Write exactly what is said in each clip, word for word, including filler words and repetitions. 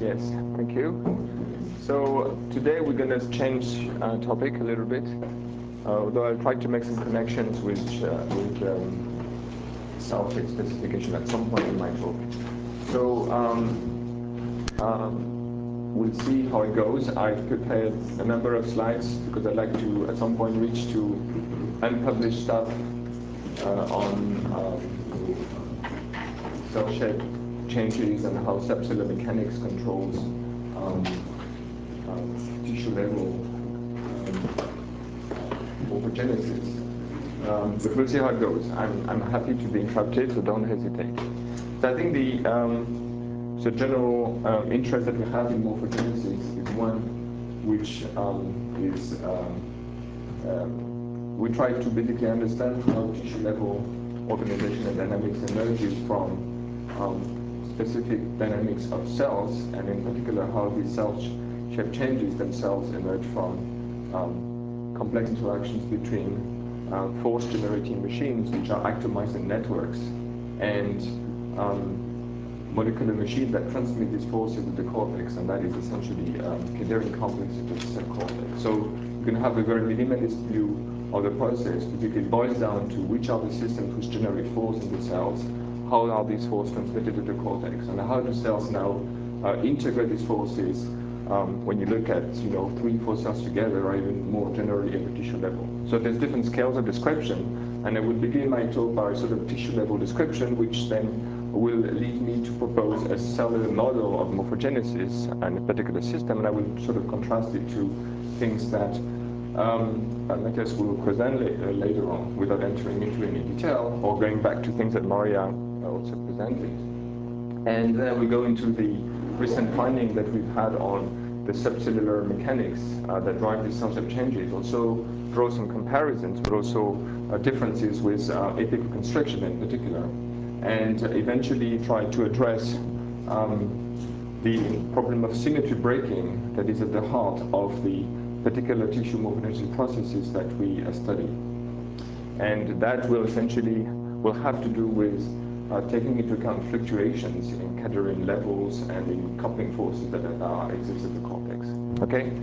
Yes, thank you. So today we're going to change uh, topic a little bit, uh, although I'll try to make some connections with, uh, with um, cell-shade specification at some point in my talk. So um, um, we'll see how it goes. I've prepared a number of slides because I'd like to at some point reach to unpublished stuff uh, on um, cell-shade changes and how subcellular mechanics controls um, um, tissue level um, morphogenesis. Um, but we'll see how it goes. I'm, I'm happy to be interrupted, so don't hesitate. So I think the um, so general uh, interest that we have in morphogenesis is one which um, is um, um, we try to basically understand how tissue level organization and dynamics emerges from um, specific dynamics of cells, and in particular how these cell shape changes themselves emerge from um, complex interactions between uh, force-generating machines, which are actomyosin networks, and um, molecular machines that transmit these forces to the cortex, and that is essentially um, cadherin complexes of the cell cortex. So you can have a very minimalist view of the process, but it boils down to which are the systems which generate force in the cells, how are these forces transmitted to the cortex, and how do cells now uh, integrate these forces um, when you look at you know three, four cells together, or even more generally at the tissue level. So there's different scales of description, and I will begin my talk by sort of tissue level description, which then will lead me to propose a cellular model of morphogenesis and a particular system, and I will sort of contrast it to things that um, Matthias will present later, later on, without entering into any detail, or going back to things that Maria also presented. And then we go into the recent finding that we've had on the subcellular mechanics uh, that drive these cell shape changes, also draw some comparisons, but also uh, differences with uh, apical constriction in particular, and eventually try to address um, the problem of symmetry breaking that is at the heart of the particular tissue morphogenesis processes that we uh, study. And that will essentially will have to do with uh, taking into account fluctuations in cadherin levels and in coupling forces that uh, exist at the cortex. Okay?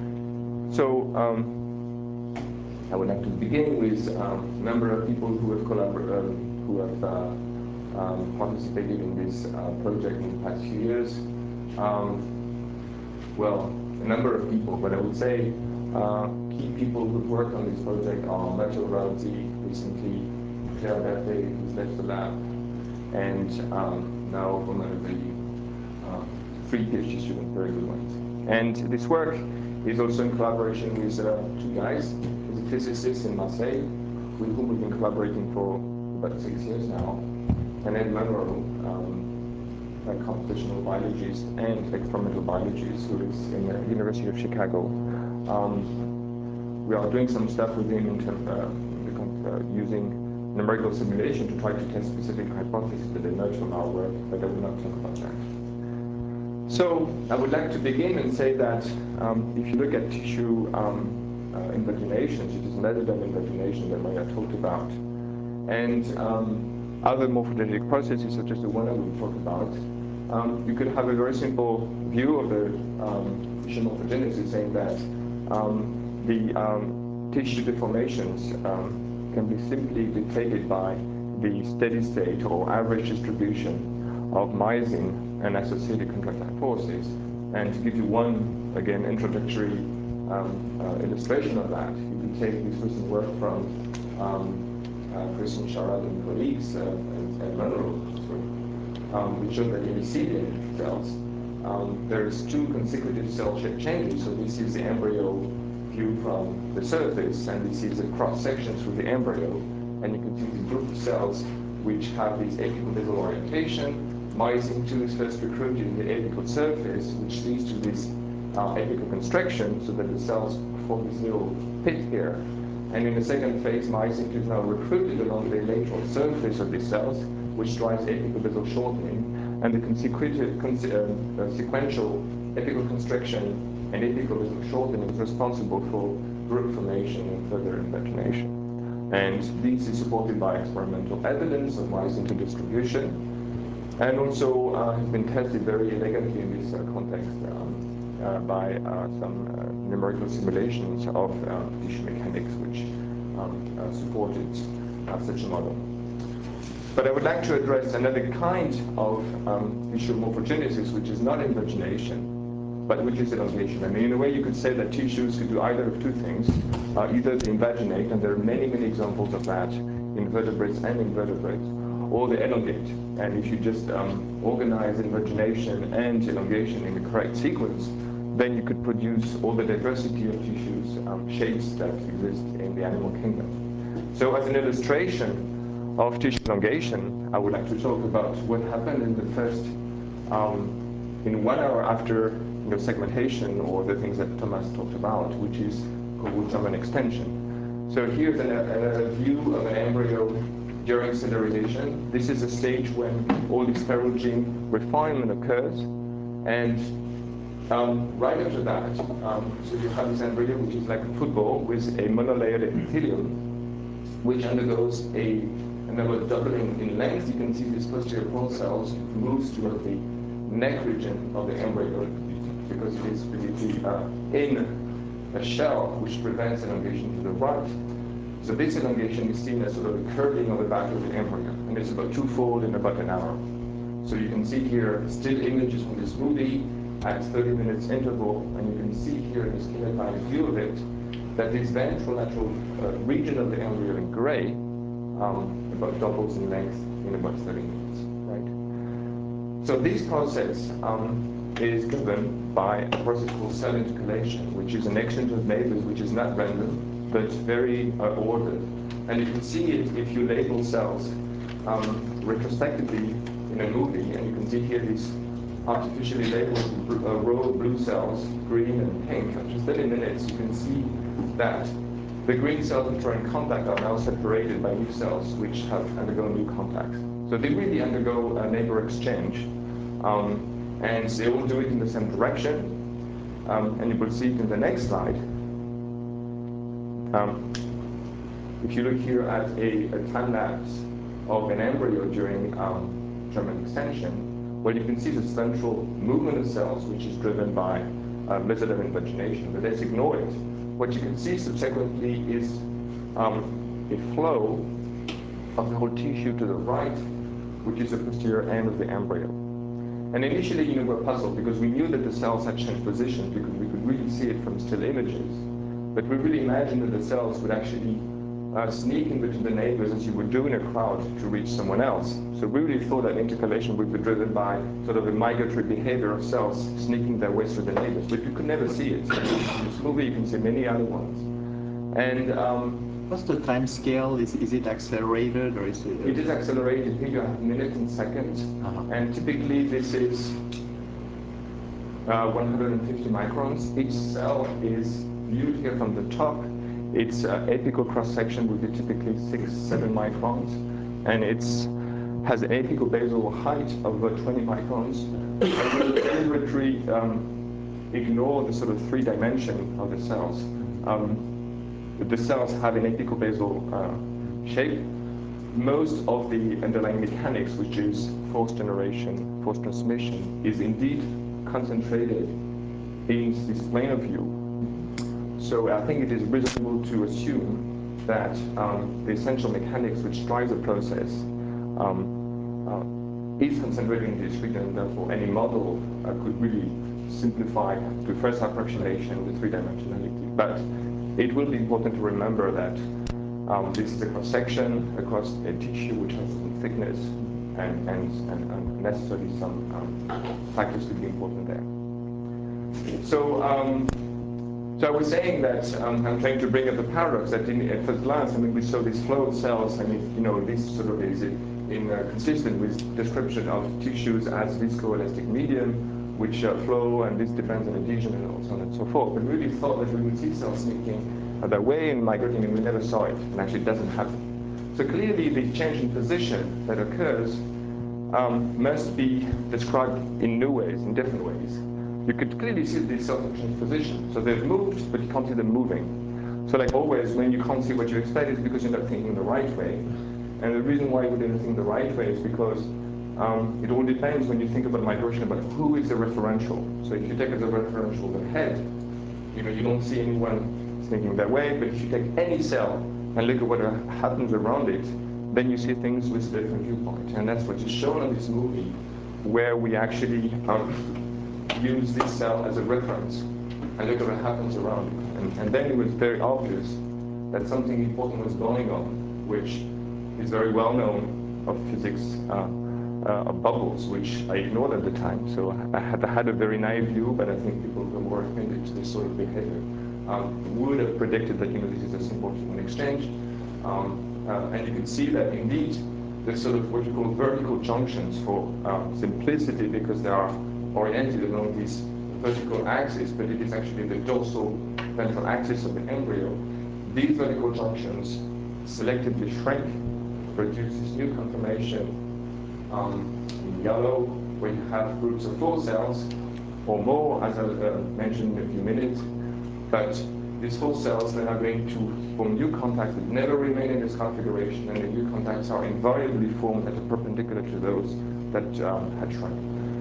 So um, I would like to begin with um, a number of people who have collaborated, uh, who have uh, um, participated in this uh, project in the past few years. Um, well, a number of people, but I would say uh, key people who've worked on this project are Matteo Rauti, recently Claire Berthet, who's left the lab, and um, now one of the uh, three PhD students, very good ones. And this work is also in collaboration with uh, two guys. There's a physicist in Marseille, with whom we've been collaborating for about six years now, and Ed Munro, um, a computational biologist and experimental biologist who is in the University of Chicago. Um, we are doing some stuff with him in terms of uh, using numerical simulation to try to test specific hypotheses that emerge from our work, but I will not talk about that. So I would like to begin and say that um, if you look at tissue um, uh, invaginations, it is mesoderm invagination that Maria talked about, and um, other morphogenetic processes such as the one I will talk about, um, you could have a very simple view of the um, tissue morphogenesis, saying that um, the um, tissue deformations um, can be simply dictated by the steady state or average distribution of myosin and associated contractile forces. And to give you one, again, introductory um, uh, illustration of that, you could take this recent work from um, uh, Christian Charad and colleagues, uh, and, and Munro, um, which showed that in mycelium cells, um, there's two consecutive cell shape changes. So this is the embryo view from the surface, and this is a cross-section through the embryo. And you can see this group of cells which have this apical basal orientation. Myosin two is first recruited in the apical surface, which leads to this uh, apical constriction, so that the cells form this little pit here. And in the second phase, myosin two is now recruited along the lateral surface of these cells, which drives apical basal shortening, and the consecutive, conse uh, uh, sequential apical constriction and apical basal shortening is responsible for group formation and further invagination. And this is supported by experimental evidence of myosin two distribution. and also uh, has been tested very elegantly in this uh, context um, uh, by uh, some uh, numerical simulations of uh, tissue mechanics, which um, uh, supported uh, such a model. But I would like to address another kind of um, tissue morphogenesis, which is not invagination, but which is elongation. I mean, in a way, you could say that tissues could do either of two things. Uh, either they invaginate, and there are many, many examples of that in vertebrates and invertebrates, or they elongate. And if you just um, organize invagination and elongation in the correct sequence, then you could produce all the diversity of tissues, um, shapes that exist in the animal kingdom. So as an illustration of tissue elongation, I would like to talk about what happened in the first, um, in one hour after you know, segmentation, or the things that Thomas talked about, which is called root German extension. So here's an, a, a view of an embryo during cellularization. This is a stage when all this feral gene refinement occurs, and um, right after that, um, so you have this embryo, which is like a football with a monolayered epithelium, which undergoes a another doubling in length. You can see these posterior pole cells moves toward the neck region of the embryo because it is basically uh, in a shell, which prevents elongation to the right. So this elongation is seen as sort of a curving of the back of the embryo, and it's about twofold in about an hour. So you can see here still images from this movie at thirty minutes interval, and you can see here in the schematic view of it that this ventrolateral uh, region of the embryo in gray um, about doubles in length in about thirty minutes, right? So this process um, is driven by a process called cell intercalation, which is an exchange of neighbors, which is not random, but very uh, ordered. And you can see it if you label cells um, retrospectively in a movie, and you can see here these artificially labeled uh, row of blue cells, green and pink. After thirty minutes, you can see that the green cells which are in contact are now separated by new cells which have undergone new contacts. So they really undergo a neighbor exchange, um, and they all do it in the same direction. Um, and you will see it in the next slide. Um, if you look here at a, a time lapse of an embryo during um, German extension, well, you can see the central movement of cells, which is driven by uh, mesodermal invagination, but let's ignore it. What you can see subsequently is um, a flow of the whole tissue to the right, which is the posterior end of the embryo. And initially, you know, we're puzzled because we knew that the cells had changed positions because we could really see it from still images. But we really imagined that the cells would actually uh, sneak in between the neighbors as you would do in a crowd to reach someone else. So we really thought that intercalation would be driven by sort of a migratory behavior of cells sneaking their way through the neighbors, but you could never see it. So in this movie, you can see many other ones. And um, what's the time scale? Is, is it accelerated or is it? It is accelerated. Here you have minutes and seconds. Uh-huh. And typically this is uh, one hundred fifty microns. Each cell is viewed here from the top. Its uh, apical cross-section would be typically six, seven microns. And it's has an apical basal height of about twenty microns. And we deliberately um, ignore the sort of three dimension of the cells. Um, the cells have an apical basal uh, shape. Most of the underlying mechanics, which is force generation, force transmission, is indeed concentrated in this plane of view. So I think it is reasonable to assume that um, the essential mechanics which drives the process um, uh, is concentrated in this region, and therefore any model uh, could really simplify to first approximation with three-dimensionality. But it will be important to remember that um, this is a cross-section across a tissue which has some thickness, and, and, and, and necessarily some um, factors could be important there. So, um, so I was saying that um, I'm trying to bring up the paradox that in, at first glance, I mean, we saw these flow of cells, and if, you know, this sort of is in uh, consistent with description of tissues as viscoelastic medium, which uh, flow, and this depends on adhesion and so on and so forth. But we really thought that we would see cells sneaking their way and migrating, and we never saw it, and actually it doesn't happen. So clearly the change in position that occurs um, must be described in new ways, in different ways. You could clearly see these cells have changed position. So they've moved, but you can't see them moving. So like always, when you can't see what you expect, it's because you're not thinking the right way. And the reason why you didn't think the right way is because Um, it all depends when you think about migration about who is the referential. So if you take as a referential the head, you know, you don't see anyone thinking that way, but if you take any cell and look at what happens around it, then you see things with a different viewpoint. And that's what is shown in this movie, where we actually um, use this cell as a reference and look at what happens around it. And, and then it was very obvious that something important was going on, which is very well known of physics uh, uh, of bubbles, which I ignored at the time. So I had, I had a very naive view, but I think people who were offended to this sort of behavior um, would have predicted that, you know, this is a simple human exchange. Um, uh, and you can see that indeed there's sort of what you call vertical junctions for um, simplicity, because they are oriented along this vertical axis, but it is actually the dorsal ventral axis of the embryo. These vertical junctions selectively shrink, produce this new conformation um, in yellow, where you have groups of four cells or more, as I uh, mentioned in a few minutes. But these four cells then are going to form new contacts that never remain in this configuration, and the new contacts are invariably formed at a perpendicular to those that um, had shrunk.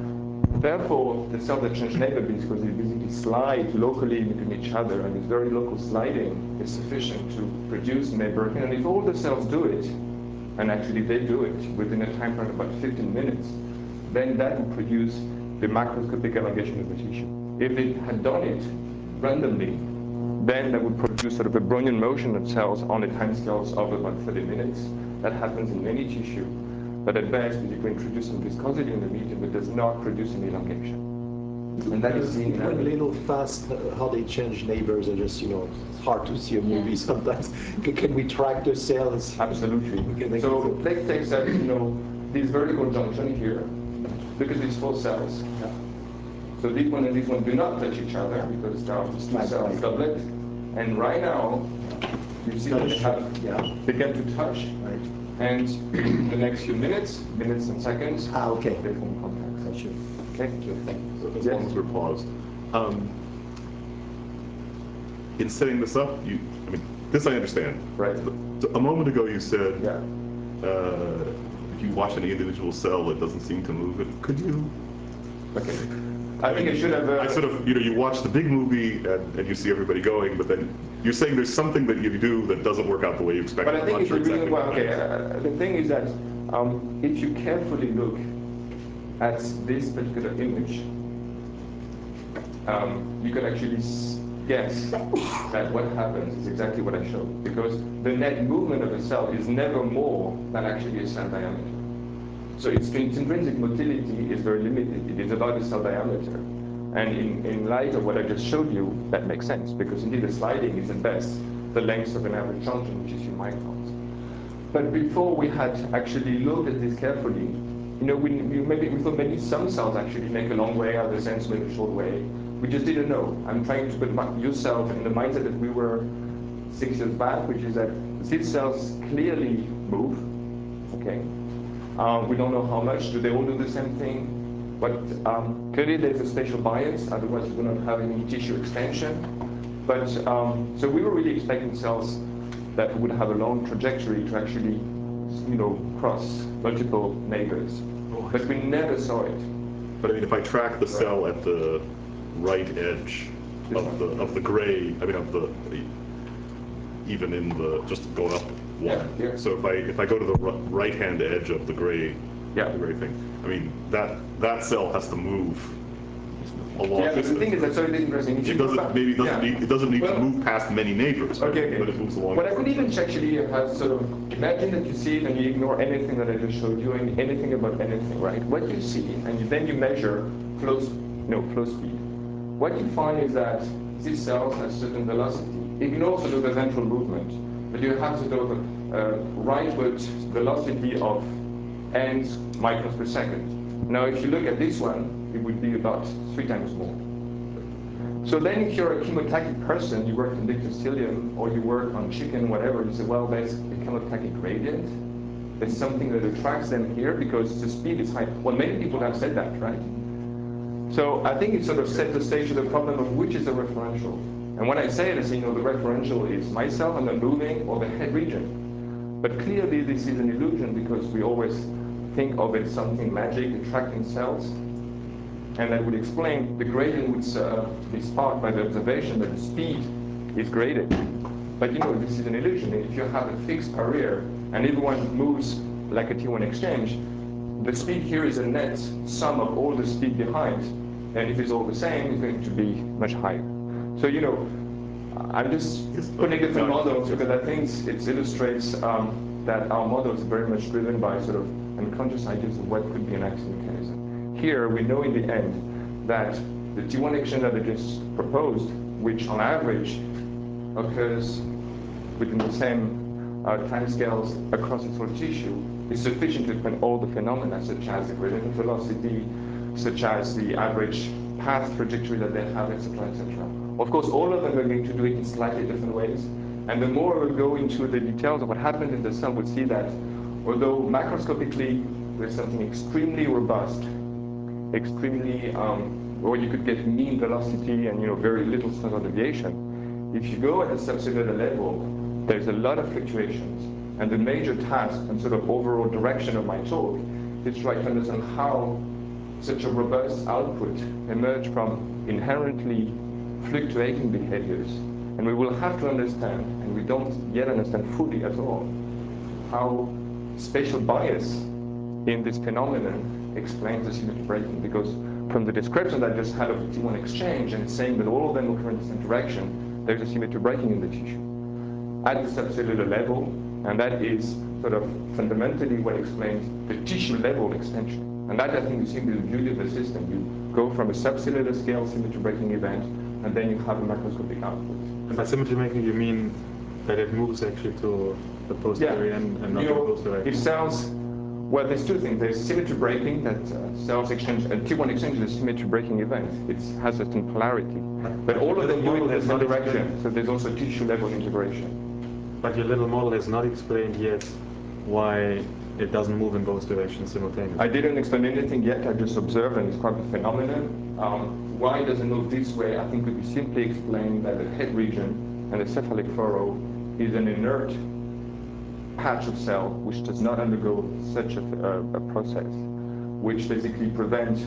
Therefore, the cells that change neighbor, because they basically slide locally between each other, and this very local sliding is sufficient to produce neighboring. And if all the cells do it, and actually they do it within a time frame of about fifteen minutes, then that will produce the macroscopic elongation of the tissue. If it had done it randomly, then that would produce sort of a Brownian motion of cells on the timescales of about thirty minutes. That happens in any tissue, but at best, you can introduce some viscosity in the medium, but does not produce any elongation. And that is seen in a little fast, uh, how they change neighbors, and just, you know, it's hard to see a movie sometimes. Can we track the cells? Absolutely. So let's take that, you know, this vertical junction here. Look at these four cells. Yeah. So this one and this one do not touch each other because they are two cells doublet. And right now, you see that they have yeah. begun to touch. Right. And in the next few minutes, minutes and seconds, ah, okay. they form contacts. Gotcha. Okay. So as Yes. long as we're paused. Um, in setting this up, you, I mean, this I understand. Right. A moment ago you said, Yeah. uh, if you watch any individual cell, it doesn't seem to move. It. Could you? Okay. I think I should have. Uh, I sort of, you know, you watch the big movie and, and you see everybody going, but then you're saying there's something that you do that doesn't work out the way you expect. But I think I'm it's sure the reason exactly why. Okay. Uh, the thing is that um, if you carefully look at this particular image, um, you can actually guess that what happens is exactly what I showed, because the net movement of a cell is never more than actually a cell diameter. So its, its intrinsic motility is very limited. It is about the cell diameter. And in, in light of what I just showed you, that makes sense, because indeed the sliding is at best the length of an average junction, which is few microns. But before we had actually looked at this carefully, you know, we, we, maybe, we thought maybe some cells actually make a long way, others sense make a short way. We just didn't know. I'm trying to put my, yourself in the mindset that we were six years back, which is that these cells clearly move, okay? Um, we don't know how much. Do they all do the same thing? But um, clearly there's a spatial bias, otherwise you do not have any tissue extension. But um, so we were really expecting cells that would have a long trajectory to actually, you know, cross multiple neighbors. Oh, but we never saw it. But I mean, if I track the cell at the right edge of the of the gray, I mean of the even in the just going up one. Yeah, yeah. So if I if I go to the right hand edge of the gray, yeah, the gray thing, I mean that that cell has to move a long yeah, distance. the thing is that's very interesting. If it doesn't maybe it doesn't yeah. need it doesn't need well, to move past many neighbors. Okay, okay. But it moves along. What I could even actually have sort of imagine that you see it and you ignore anything that I just showed you and anything about anything, right? What you see, and you, then you measure flow, no, flow speed. What you find is that these cells have certain velocity. Ignore sort of the ventral movement, but you have sort of a uh, rightward velocity of n microns per second. Now, if you look at this one, it would be about three times more. So then if you're a chemotactic person, you work in dictyostelium or you work on chicken, whatever, you say, well, there's a chemotactic gradient. There's something that attracts them here because the speed is high. Well, many people have said that, right? So I think it sort of sets the stage to the problem of which is the referential. And when I say it, I say, you know, the referential is myself and the moving or the head region. But clearly this is an illusion because we always think of it something magic attracting cells. And that would explain the gradient would uh, be sparked by the observation that the speed is graded. But you know, this is an illusion. If you have a fixed barrier and everyone moves like a T one exchange, the speed here is a net sum of all the speed behind. And if it's all the same, it's going to be much higher. So, you know, I'm just putting different models because I think it illustrates um, that our model is very much driven by sort of unconscious ideas of what could be an action mechanism. Here, we know in the end that the T one exchange that I just proposed, which on average occurs within the same uh, timescales across its whole tissue, is sufficient to explain all the phenomena, such as the gradient of velocity, such as the average path trajectory that they have, et cetera, et cetera. Of course, all of them are going to do it in slightly different ways. And the more we go into the details of what happened in the cell, we'll see that although macroscopically there's something extremely robust, extremely, um, where you could get mean velocity and you know very little standard deviation, if you go at the subcellular level, there's a lot of fluctuations. And the major task and sort of overall direction of my talk is to try to understand how such a robust output emerge from inherently fluctuating behaviors. And we will have to understand, and we don't yet understand fully at all, how spatial bias in this phenomenon explains the symmetry breaking. Because from the description that I just had of the T one exchange and saying that all of them occur in the same direction, there's a symmetry breaking in the tissue at the subcellular level, and that is sort of fundamentally what explains the tissue level extension. And that, I think, is simply the beauty of the system. You go from a subcellular scale symmetry breaking event, and then you have a macroscopic output. And by symmetry breaking, you mean that it moves actually to the posterior yeah. end and not you to know, the posterior? If cells, well, there's two things. There's symmetry breaking, that uh, cells exchange, and T one exchange is a symmetry breaking event. It has a certain polarity. But all of them do it in the same direction, so there's also tissue level integration. But your little model has not explained yet why it doesn't move in both directions simultaneously. I didn't explain anything yet. I just observed and described the phenomenon. Um, why it doesn't move this way, I think, could be simply explained that the head region and the cephalic furrow is an inert patch of cell which does not undergo such a, a, a process, which basically prevents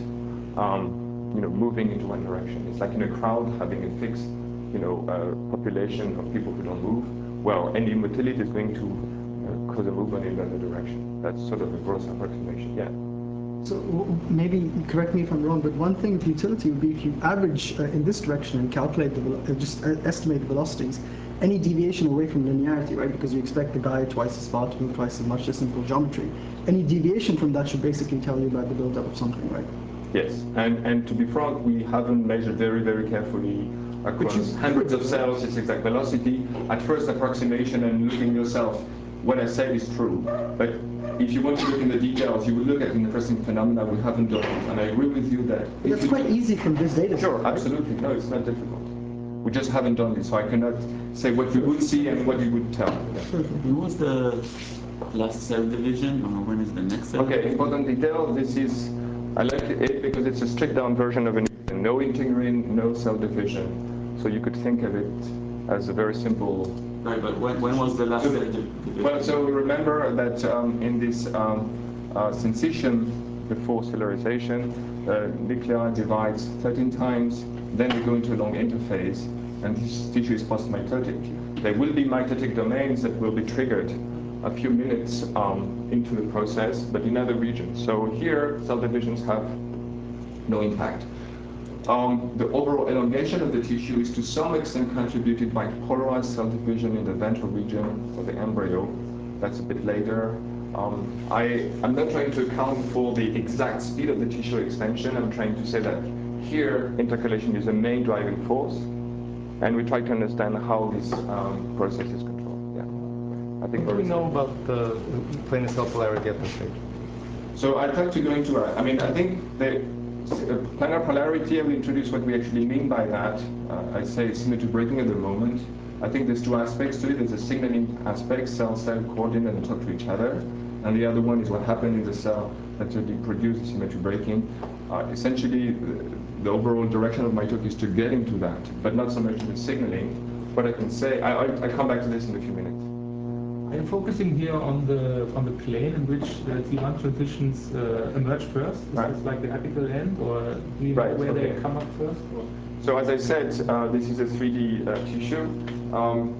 um, you know, moving into one direction. It's like in a crowd having a fixed you know, uh, population of people who don't move. Well, any motility is going to uh, cause a movement in the other direction. That's sort of a gross approximation, yeah. So w- maybe, correct me if I'm wrong, but one thing of utility would be if you average uh, in this direction and calculate the, velo- uh, just uh, estimate the velocities, any deviation away from linearity, right? Because you expect the guy twice as far to move twice as much, just simple geometry. Any deviation from that should basically tell you about the buildup of something, right? Yes, and, and to be frank, we haven't measured very, very carefully across hundreds of cells its exact velocity. At first approximation and looking yourself, what I said is true. But if you want to look in the details, you will look at an interesting phenomena we haven't done. And I agree with you that... But that's quite easy from this data. Sure, right? absolutely. No, it's not difficult. We just haven't done it, so I cannot say what you would see and what you would tell. Yeah. When was the last cell division, or when is the next cell? Okay, important detail. This is, I like it because it's a stripped down version of an no integrin, no cell division. So you could think of it as a very simple. Right, but when, when was the last cell division? Well, so remember that um, in this um, uh, syncytium before cellularization, uh, nuclei divides thirteen times, then they go into a long interphase, and this tissue is post-mitotic. There will be mitotic domains that will be triggered a few minutes um, into the process, but in other regions. So here, cell divisions have no impact. Um, the overall elongation of the tissue is to some extent contributed by polarized cell division in the ventral region of the embryo. That's a bit later. Um, I, I'm not trying to account for the exact speed of the tissue extension. I'm trying to say that here, intercalation is the main driving force, and we try to understand how this um, process is controlled. Yeah, I think. What do we know about the planar cell polarity at this stage? So I try to go into. Uh, I mean, I think the uh, planar polarity. I will introduce what we actually mean by that. Uh, I say it's symmetry breaking at the moment. I think there's two aspects to it. There's a signaling aspect, cell-cell coordinate and talk to each other. And the other one is what happened in the cell that really produced symmetry breaking. Uh, essentially, the, the overall direction of my talk is to get into that, but not so much in the signaling. What I can say, I, I, I come back to this in a few minutes. I'm focusing here on the on the plane in which the T one transitions uh, emerge first. Is Right. this like the apical end, or do you know Right, where okay. they come up first? Or? So as I said, uh, this is a three D uh, tissue. Um,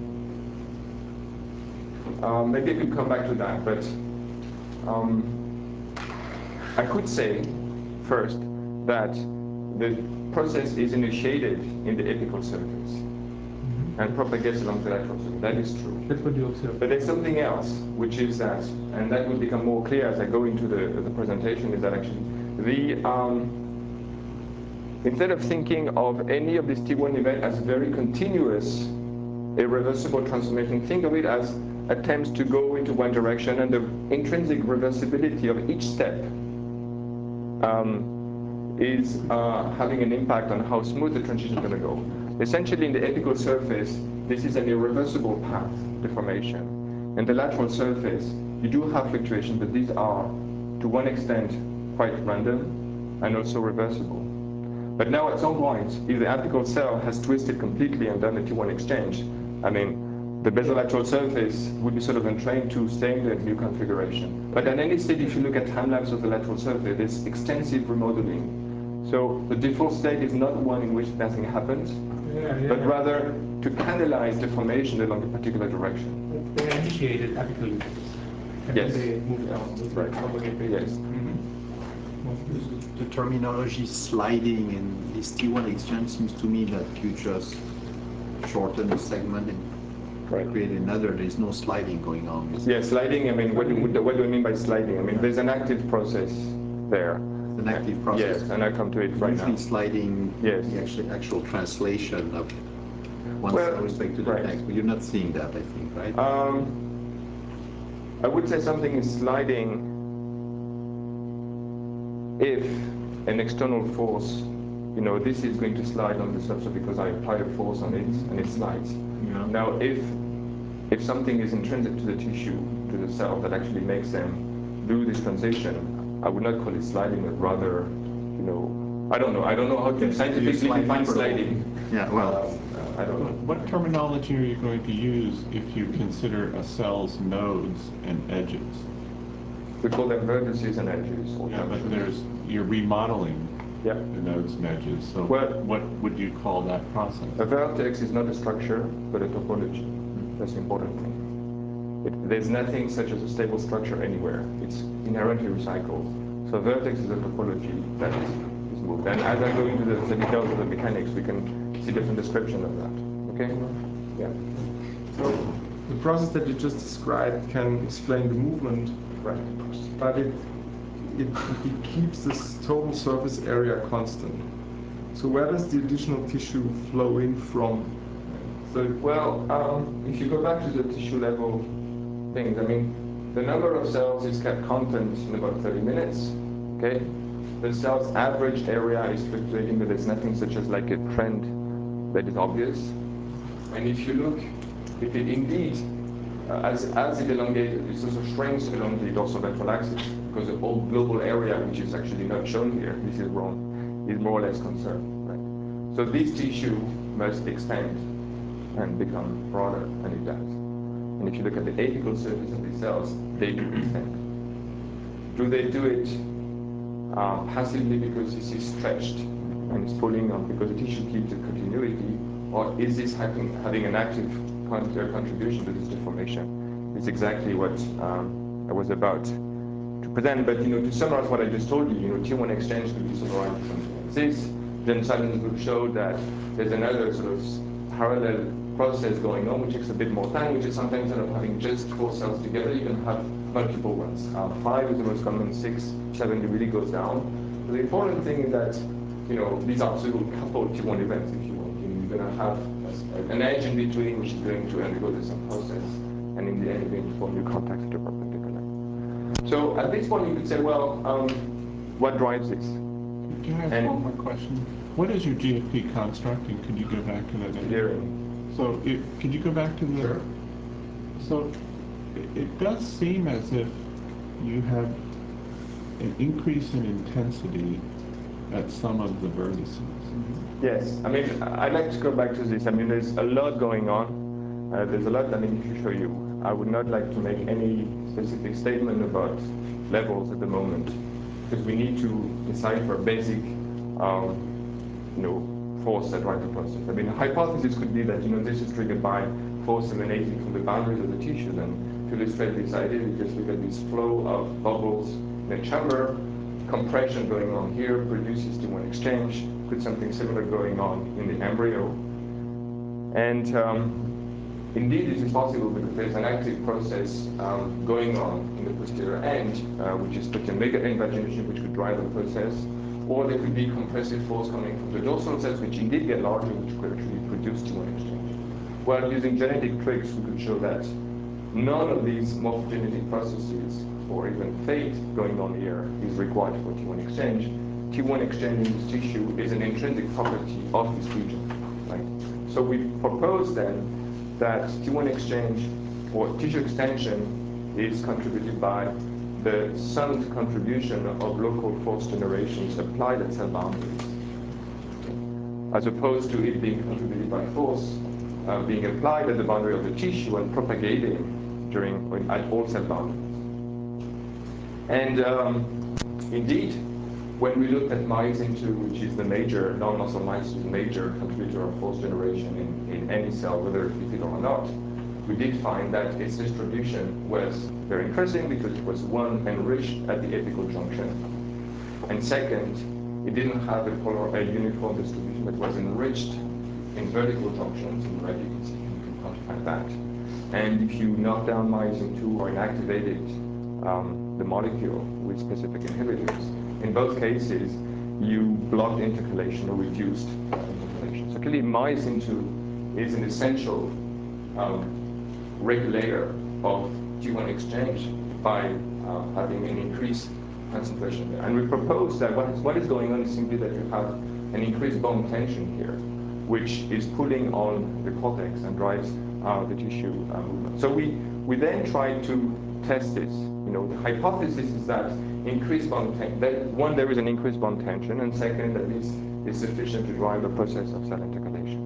um, maybe I could come back to that, but um, I could say first that the process is initiated in the apical surface mm-hmm. and propagates along the lateral surface. That is true. That's what you observe. But there's something else, which is that, and that will become more clear as I go into the, the presentation, is that actually the um, instead of thinking of any of these T one events as very continuous, irreversible transformation, think of it as attempts to go into one direction, and the intrinsic reversibility of each step um, is uh, having an impact on how smooth the transition is going to go. Essentially, in the apical surface, this is an irreversible path deformation. In the lateral surface, you do have fluctuations, but these are, to one extent, quite random and also reversible. But now, at some point, if the apical cell has twisted completely and done a T one exchange, I mean, the basolateral surface would be sort of entrained to stay in the new configuration. But at any stage, if you look at time-lapse of the lateral surface, there's extensive remodeling. So the default state is not one in which nothing happens, yeah, yeah. but rather to canalize deformation along a particular direction. They are initiated apically, and yes. then they move down. Right. Yes. Mm-hmm. The terminology sliding in this T one exchange seems to me that you just shorten the segment and right. create another. There's no sliding going on. Yeah, sliding, I mean, what do, what do I mean by sliding? I mean, there's an active process there. An active process. Yes, and I come to it right Usually now. sliding yes. the actual, actual translation of one well, cell respect to the right. next, but you're not seeing that, I think, right? Um, I would say something is sliding if an external force, you know, this is going to slide on the substrate because I apply a force on it and it slides. Yeah. Now, if if something is intrinsic to the tissue, to the cell, that actually makes them do this transition, I would not call it sliding, but rather, you know, I don't know. I don't know how to scientifically define sliding. Yeah, well, uh, I don't know. What terminology are you going to use if you consider a cell's nodes and edges? We call them vertices and edges. Or yeah, but there's you're remodeling yeah. the nodes and edges. So well, what would you call that process? A vertex is not a structure, but a topology. That's the important thing. It, there's nothing such as a stable structure anywhere. It's inherently recycled. So a vertex is a topology that is, is moved. And as I go into the, the details of the mechanics, we can see different description of that. Okay? Yeah. So the process that you just described can explain the movement, right? But it, it it keeps this total surface area constant. So where does the additional tissue flow in from? So well, um, if you go back to the tissue level things, I mean, the number of cells is kept constant in about thirty minutes. Okay, the cell's average area is fluctuating, but there's nothing such as like a trend that is obvious. And if you look, if it indeed, uh, as as it elongates, it also shrinks along the dorsoventral axis, because the whole global area, which is actually not shown here, this is wrong, is more or less conserved. Right? So this tissue must expand and become broader, and it does. And if you look at the apical surface of these cells, they do expand. Do they do it uh, passively because this is stretched and it's pulling on because the tissue keeps the continuity, or is this having, having an active con contribution to this deformation? It's exactly what um, I was about to present. But you know, to summarize what I just told you, you know, T one exchange could be summarized something like this. Then Simon's group showed that there's another sort of parallel process going on, which takes a bit more time, which is sometimes instead of having just four cells together, you can have multiple ones. Uh, five is the most common, six, seven, it really goes down. But the important thing is that, you know, these are two coupled T one events, if you want. You know, you're going to have a, an edge in between, which is going to undergo the same process, and in the end, you're going to form new contacts that are perpendicular. So at this point, you could say, well, um, what drives this? Can I ask and one more question? What is your G F P construct, and could you go back to that? Hearing. So, it, could you go back to the? Sure. So, it, it does seem as if you have an increase in intensity at some of the vertices. Yes, I mean, I'd like to go back to this. I mean, there's a lot going on. uh, there's a lot that I need to show you. I would not like to make any specific statement about levels at the moment, because we need to decipher basic, um, you know, force that drive the process. I mean, a hypothesis could be that, you know, this is triggered by force emanating from the boundaries of the tissue. Then to illustrate this idea, we just look at this flow of bubbles in a chamber, compression going on here produces T one exchange, put something similar going on in the embryo. And um, indeed, this is possible because there's an active process um, going on in the posterior end, uh, which is put in mega invagination, which could drive the process. Or there could be compressive force coming from the dorsal cells, which indeed get larger, which could actually produce T one exchange. Well, using genetic tricks, we could show that none of these morphogenetic processes, or even fate going on here, is required for T one exchange. T one exchange in this tissue is an intrinsic property of this region, right? So we propose then that T one exchange or tissue extension is contributed by the summed contribution of local force generations applied at cell boundaries, as opposed to it being contributed by force uh, being applied at the boundary of the tissue and propagating during at all cell boundaries. And um, indeed, when we looked at myosin two, which is the major, non-muscle myosin, major contributor of force generation in, in any cell, whether it's lipid or not, we did find that its distribution was very interesting because it was, one, enriched at the apical junction, and second, it didn't have a, polar, a uniform distribution, but was enriched in vertical junctions, in red you can see, you can quantify that. And if you knock down myosin two or inactivate it, um, the molecule with specific inhibitors, in both cases, you blocked intercalation or reduced intercalation. So clearly, myosin two is an essential um, regulator of T one exchange by uh, having an increased concentration there. And we propose that what is, what is going on is simply that you have an increased bond tension here, which is pulling on the cortex and drives uh, the tissue uh, movement. So we, we then try to test this. You know, the hypothesis is that increased bond tension, that one, there is an increased bond tension, and second, that this is sufficient to drive the process of cell intercalation.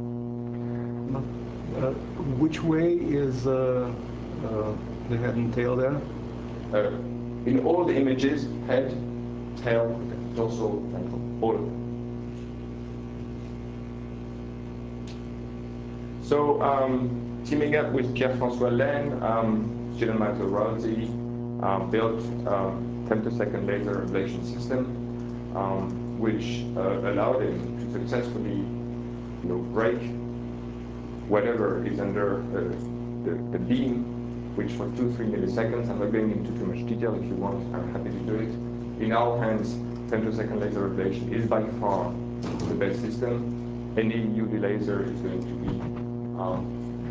Uh, which way is uh, uh, the head and tail there? Uh, in all the images, head, tail, dorsal, ventral, all of them. So, um, teaming up with Pierre-François Laine, um, Gilles Michael Rousey um, built um, femtosecond laser ablation system, um, which uh, allowed him to successfully, you know, break whatever is under uh, the, the beam, which for two, three milliseconds. I'm not going into too much detail. If you want, I'm happy to do it. In our hands, femtosecond laser ablation is by far the best system. Any U V laser is going to be um,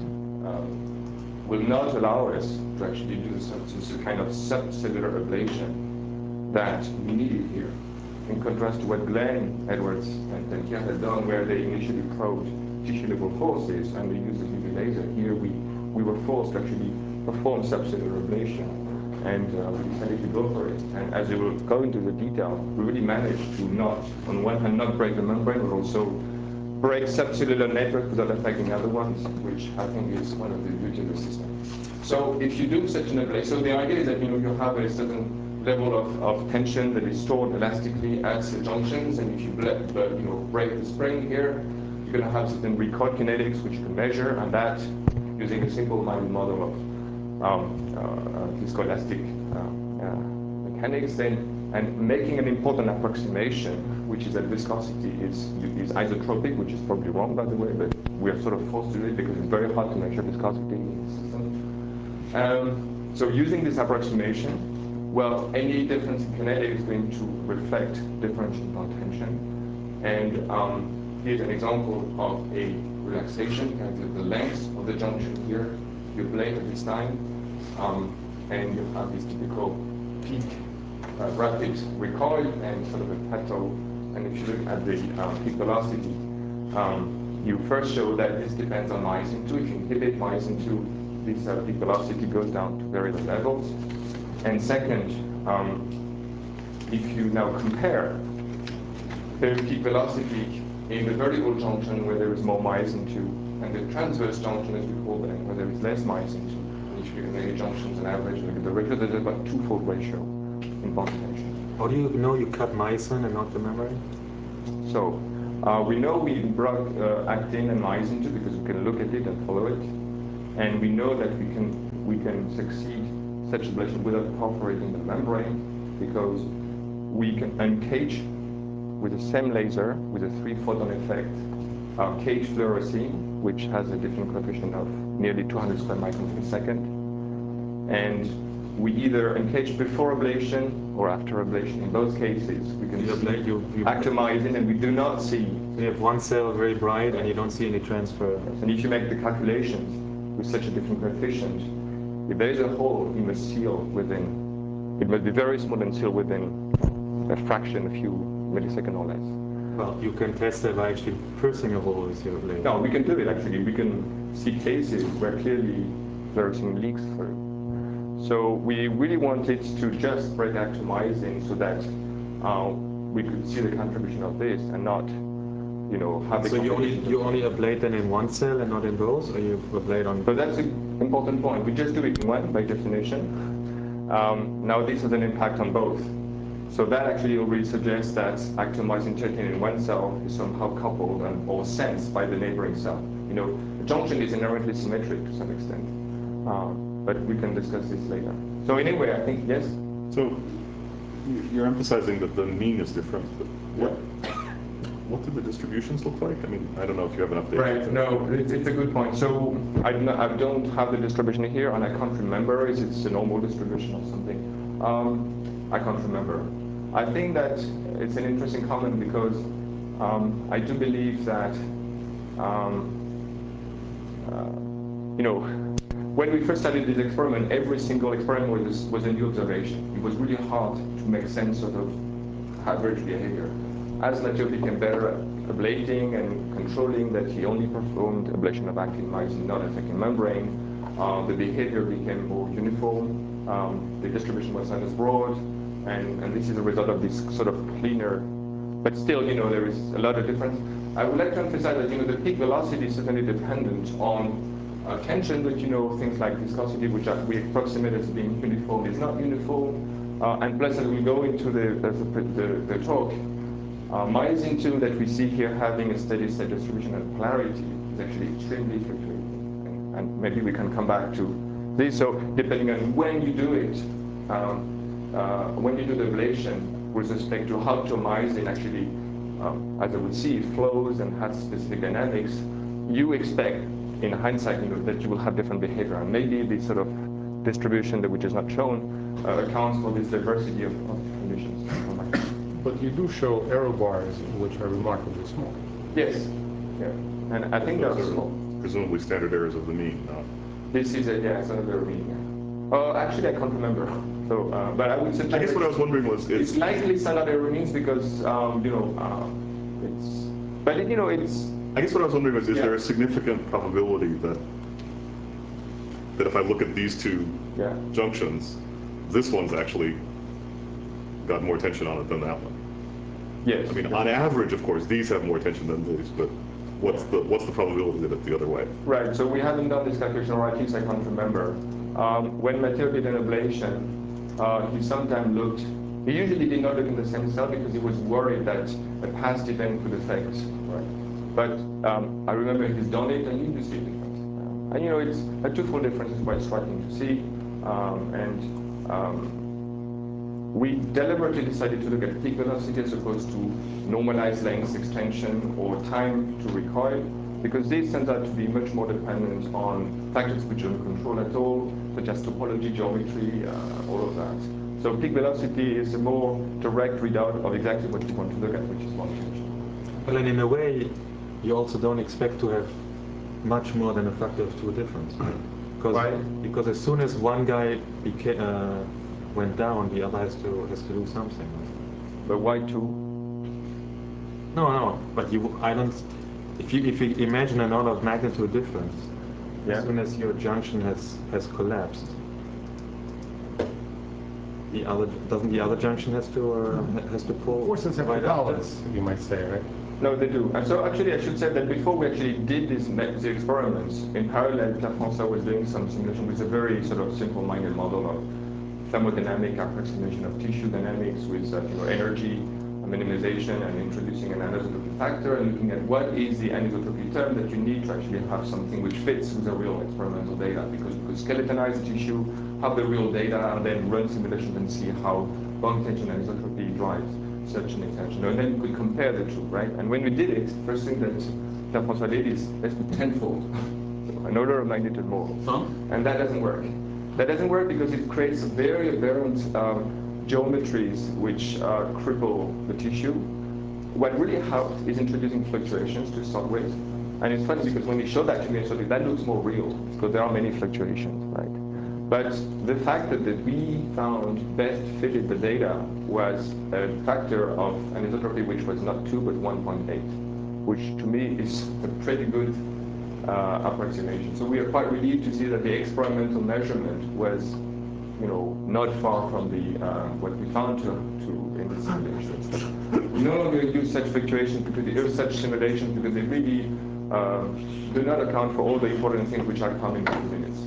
um, will not allow us to actually do this, this kind of subcellular ablation that we needed here, in contrast to what Glenn Edwards and Tankia had done, where they initially probed tissue-level forces and they used the U V laser. Here we, we were forced to actually perform subcellular ablation, and uh, we decided to go for it. And as we will go into the detail, we really managed to not, on one hand, not break the membrane, but also break subcellular networks without affecting other ones, which I think is one of the beauty of the system. So if you do such an ablation, so the idea is that, you know, you have a certain level of, of tension that is stored elastically at the junctions, and if you, you know, break the spring here, you're going to have certain recoil kinetics, which you can measure, and that, using a simple-minded model of um, uh, uh, viscoelastic uh, uh, mechanics, then, and making an important approximation, which is that viscosity is, is isotropic, which is probably wrong, by the way, but we are sort of forced to do it because it's very hard to measure viscosity in the system. Um, so using this approximation, well, any difference in kinetic is going to reflect difference in bond tension. And um, here's an example of a relaxation. You have the length of the junction here. You ablate at this time, um, and you have this typical peak uh, rapid recoil and sort of a plateau. And if you look at the um, peak velocity, um, you first show that this depends on myosin two. If you inhibit myosin two, this uh, peak velocity goes down to very low levels. And second, um, if you now compare the peak velocity in the vertical junction where there is more myosin two, and the transverse junction, as we call them, where there is less myosin two. And if you look at the junctions on average, look at the ratio, there's about two-fold ratio in bond tension. How do you know you cut myosin and not the membrane? So uh, we know we block uh, actin and myosin two because we can look at it and follow it, and we know that we can we can succeed such ablation without perforating the membrane because we can uncage with the same laser with a three photon effect uh, cage fluorescein, which has a different coefficient of nearly two hundred square microns per second, and we either uncage before ablation or after ablation. In both cases, we can you see ablate, you, you active myosin, and we do not see. You have one cell very bright, and you don't see any transfer. And if you make the calculations with such a different coefficient, if there is a hole, you must seal within. It must be very small and seal within a fraction, a few milliseconds or less. Well, you can test that by actually piercing a hole with your blade. No, we can do it actually. We can see cases where clearly fluorescein leaks through. So we really wanted to just break active myosin so that uh, we could see the contribution of this and not, you know, have the. So you only you only ablate then in one cell and not in both, or you ablate on? So that's an important point. We just do it in one by definition. Um, now this has an impact on both. So that actually already suggests that active myosin taken in one cell is somehow coupled and or sensed by the neighboring cell. You know, the junction is inherently symmetric to some extent, uh, but we can discuss this later. So anyway, I think yes. So you're emphasizing that the mean is different, but what what do the distributions look like? I mean, I don't know if you have an update. Right. No, it's, it's a good point. So I don't, I don't have the distribution here, and I can't remember if it's a normal distribution or something. Um, I can't remember. I think that it's an interesting comment because um, I do believe that, um, uh, you know, when we first started this experiment, every single experiment was, was a new observation. It was really hard to make sense of average behavior. As Mathieu became better at ablating and controlling that he only performed ablation of active myosin, not affecting membrane, uh, the behavior became more uniform, um, the distribution was not as broad, and, and this is a result of this sort of cleaner, but still, you know, there is a lot of difference. I would like to emphasize that, you know, the peak velocity is certainly dependent on uh, tension, but, you know, things like viscosity, which are, we approximate as being uniform, is not uniform, uh, and plus, as we go into the, the, the, the talk, uh, myosin two that we see here having a steady state distribution and polarity is actually extremely fluctuating, and, and maybe we can come back to this. So depending on when you do it, um, Uh, when you do the ablation with respect to how to myosin actually, um, as I would see, it flows and has specific dynamics, you expect, in hindsight, you know, that you will have different behavior. And maybe this sort of distribution that which is not shown uh, accounts for this diversity of, of conditions. But you do show error bars which are remarkably small. Yes, yeah, and I think Those they're are small. presumably standard errors of the mean, not. This is a, yeah, it's another mean. Yeah. Uh, actually, I can't remember. So, uh, but I would suggest. I guess what I was wondering was it's, it's likely standard error means because um, you know uh, it's. But it, you know it's. I guess what I was wondering was, is yeah. there a significant probability that that if I look at these two yeah. junctions, this one's actually got more tension on it than that one? Yes. I mean, on average, of course, these have more tension than these, but what's the what's the probability that it's the other way? Right. So we haven't done this calculation, or at least I can't remember. Um, when Mathieu did an ablation, uh, he sometimes looked. He usually did not look in the same cell because he was worried that a past event could affect. Right. But um, I remember he's done it, and you do see a difference. Um, and you know, it's a twofold difference is quite striking to see, um, and. Um, We deliberately decided to look at peak velocity as opposed to normalized length extension or time to recoil, because this turns out to be much more dependent on factors which don't control at all, such as topology, geometry, uh, all of that. So peak velocity is a more direct readout of exactly what you want to look at, which is bond tension. Well, and in a way, you also don't expect to have much more than a factor of two difference, right? Because, Why? because as soon as one guy became, uh, went down, the other has to has to do something. But why two? No, no. But you, I don't. If you if you imagine an order of magnitude difference, yeah. as soon as your junction has has collapsed, the other doesn't the other junction has to uh, has to pull. Forces have to right balance, you might say, right? No, they do. And so actually I should say that before we actually did these the experiments, in parallel, Pierre-François was doing some simulation with a very sort of simple-minded model of thermodynamic approximation of tissue dynamics with uh, you know, energy minimization and introducing an anisotropy factor and looking at what is the anisotropy term that you need to actually have something which fits with the real experimental data, because we could skeletonize the tissue, have the real data, and then run simulations and see how bond tension anisotropy drives such an extension. And then we could compare the two, right? And when we did it, first thing that Pierre-François did is let's do tenfold, so an order of magnitude more. Huh? And that doesn't work. That doesn't work because it creates very aberrant um, geometries which uh, cripple the tissue. What really helped is introducing fluctuations to start with. And it's funny because when you show that to me, I thought that looks more real because there are many fluctuations, right? But the factor that we found best fitted the data was a factor of anisotropy which was not two but one point eight, which to me is a pretty good uh, approximation. So we are quite relieved to see that the experimental measurement was, you know, not far from the uh, what we found to, to in the simulations. We no longer use such fluctuations because they use such simulations because they really uh, do not account for all the important things which are coming in a few minutes.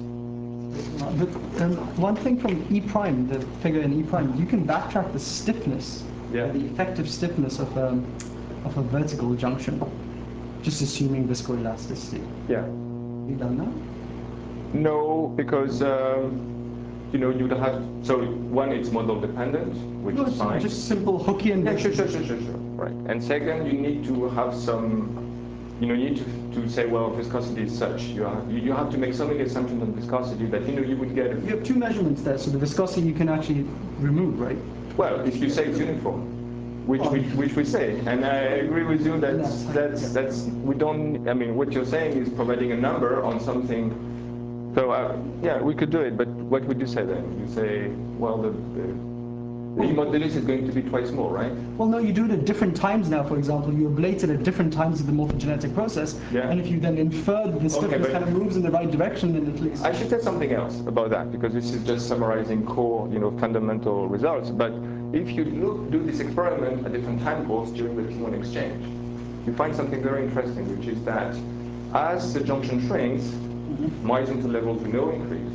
But um, one thing from E prime, the figure in E prime, you can backtrack the stiffness, yeah. the effective stiffness of um, of a vertical junction, just assuming viscoelasticity. Yeah. You done that? No, because. Um, You know, you'd have, so one, it's model dependent, which no, is fine. Just simple Hookean. Yeah, sure, sure, sure, sure, sure. Right. And second, you need to have some, you know, you need to, to say, well, viscosity is such. You have, you have to make so many assumptions on viscosity that, you know, you would get. A, you have two measurements there, so the viscosity you can actually remove, right? Well, if you say it's uniform, which we, which we say, and I agree with you that that's, that's, that's, we don't, I mean, what you're saying is providing a number on something. So, uh, yeah, we could do it, but what would you say then? You say, well, the, the, the E modulus is going to be twice more, right? Well, no, you do it at different times now, for example. You ablate it at different times of the morphogenetic process, yeah. and if you then infer that the stiffness okay, kind of moves in the right direction, then at least... I should say something else about that, because this is just summarizing core, you know, fundamental results. But if you look, do this experiment at different time course during the T one exchange, you find something very interesting, which is that as the junction shrinks, Myosin levels we know increase,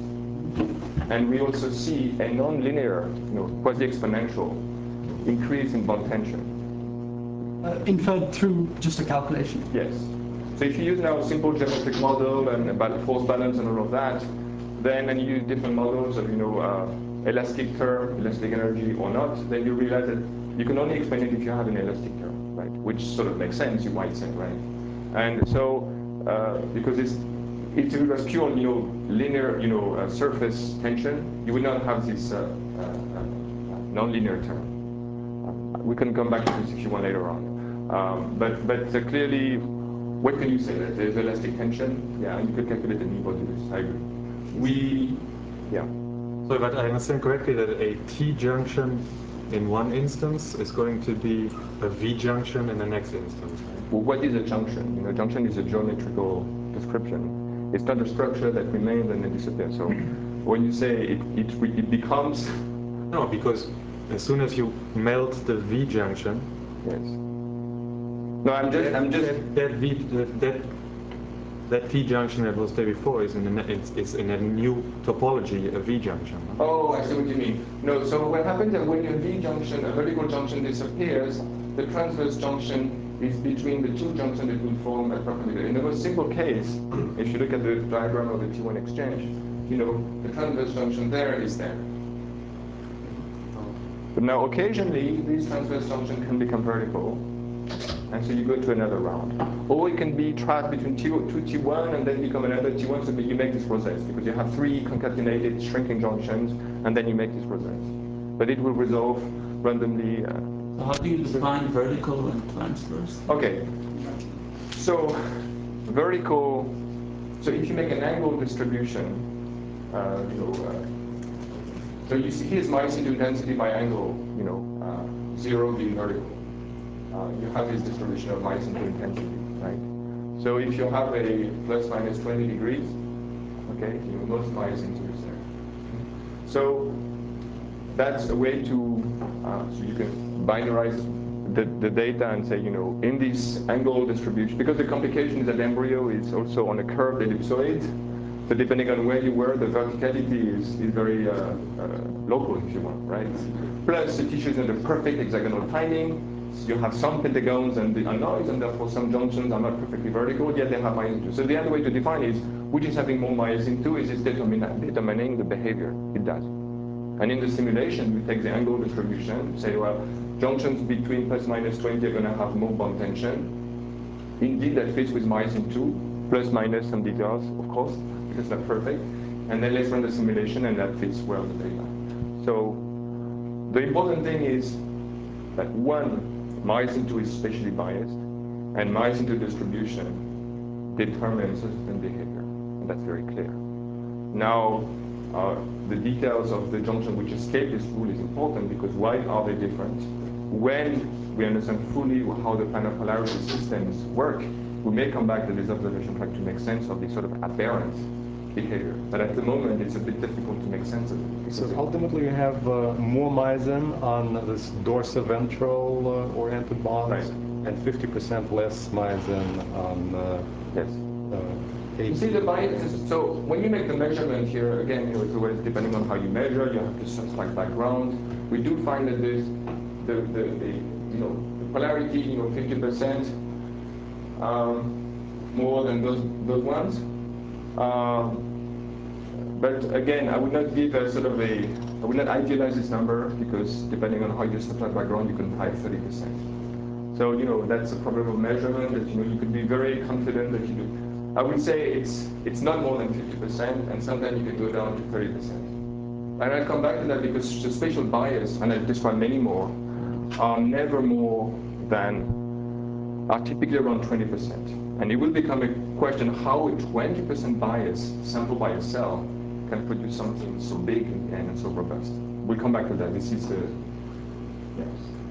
and we also see a non-linear, you know, quasi-exponential increase in bond tension. Uh, inferred through just a calculation? Yes. So if you use now a simple geometric model and about force balance and all of that, then and you use different models of, you know, uh, elastic term, elastic energy or not, then you realize that you can only explain it if you have an elastic term, right? Which sort of makes sense, you might say, right? And so, uh, because it's if it was pure, you know, linear, you know, uh, surface tension, you would not have this uh, uh, uh, non-linear term. Uh, we can come back to this if you want later on. Um, but but uh, clearly, what can you say? That there's elastic tension? Yeah, you could calculate an E modulus. I agree. We, yeah. So, but I understand correctly that a T junction in one instance is going to be a V junction in the next instance. Well, what is a junction? You know, junction is a geometrical description. It's not a structure that remains and then disappears. So when you say it, it, it becomes... No, because as soon as you melt the V junction... Yes. No, I'm just... That, I'm just that, that, v, that, that, that T junction that was there before is in, a, it's, it's in a new topology, a V junction. No? Oh, I see what you mean. No, so what happens is when your V junction, a vertical junction disappears, the transverse junction is between the two junctions that will form a perpendicular. In the most simple case, if you look at the diagram of the T one exchange, you know, the transverse junction there is there. But now occasionally, these transverse junctions can become vertical, and so you go to another round. Or it can be trapped between two T one and then become another T one, so that you make this process, because you have three concatenated shrinking junctions, and then you make this process. But it will resolve randomly. Uh, So how do you define vertical and transverse? Okay, so vertical, so if you make an angle distribution, uh, you know, uh, so you see here's myosin to intensity by angle, you know, uh, zero being vertical. Uh, you have this distribution of myosin to intensity, right? So if you have a plus minus twenty degrees, okay, you know, most myosin to is there. So that's a way to, uh, so you can binarize the, the data and say, you know, in this angle distribution, because the complication is that the embryo is also on a curved ellipsoid, so depending on where you were, the verticality is, is very uh, uh, local, if you want, right? Plus, the tissue is in the perfect hexagonal timing. So you have some pentagons and the noise, and therefore some junctions are not perfectly vertical, yet they have myosin two. So the other way to define is, which is having more myosin two, is it's determin determining the behavior. It does. And in the simulation, we take the angle distribution, say, well, junctions between plus minus twenty are going to have more bond tension. Indeed, that fits with myosin two, plus minus some details, of course, because that's perfect. And then let's run the simulation, and that fits well with the data. So the important thing is that one, myosin two is spatially biased, and myosin two distribution determines a certain behavior, and that's very clear. Now, uh, the details of the junction which escape this rule is important, because why are they different? When we understand fully how the planar polarity systems work, we may come back to this observation trying to make sense of this sort of aberrant behavior. But at the moment, it's a bit difficult to make sense of it. So ultimately, you have uh, more myosin on this dorsiventral uh, oriented bonds, right, and fifty percent less myosin on uh, yes. Uh, you see the bias. So when you make the measurement here, again, you know, it's always depending on how you measure. You have to subtract background. We do find that there's the, the, the you know the polarity, you know, fifty percent um, more than those those ones. Um, but again, I would not give a sort of a, I would not idealize this number, because depending on how you subtract background, you can hide thirty percent. So, you know, that's a problem of measurement that, you know, you could be very confident that you do. I would say it's it's not more than fifty percent, and sometimes you can go down to thirty percent. And I'll come back to that, because the spatial bias, and I'll describe many more, are never more than, are typically around twenty percent. And it will become a question how a twenty percent bias sample by a cell can produce something so big in the end and so robust. We'll come back to that. This is the, yes.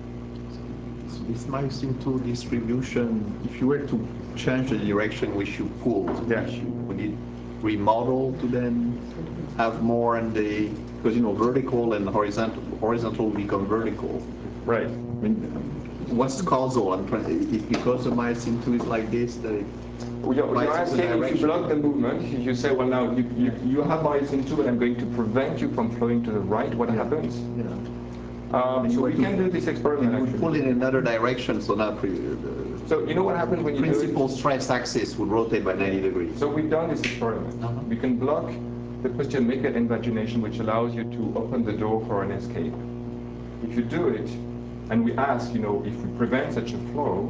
So this myosin two distribution, if you were to change the direction which you pulled, yeah. which you would it remodel to then have more in the, because you know vertical and horizontal horizontal become vertical. Right. I mean, what's causal? I'm trying. It's because the myosin two is like this that it. Well, you're, you're asking if you block the movement. If you say, well, now you you, you have myosin two, and I'm going to prevent you from flowing to the right. What yeah. happens? Yeah. Um, so we can do this experiment. It would pull in another direction, so now. Pre, uh, so you know what happens when you principal do it? stress axis would rotate by ninety degrees. So we've done this experiment. Uh-huh. We can block the posterior maker invagination, which allows you to open the door for an escape. If you do it, and we ask, you know, if we prevent such a flow,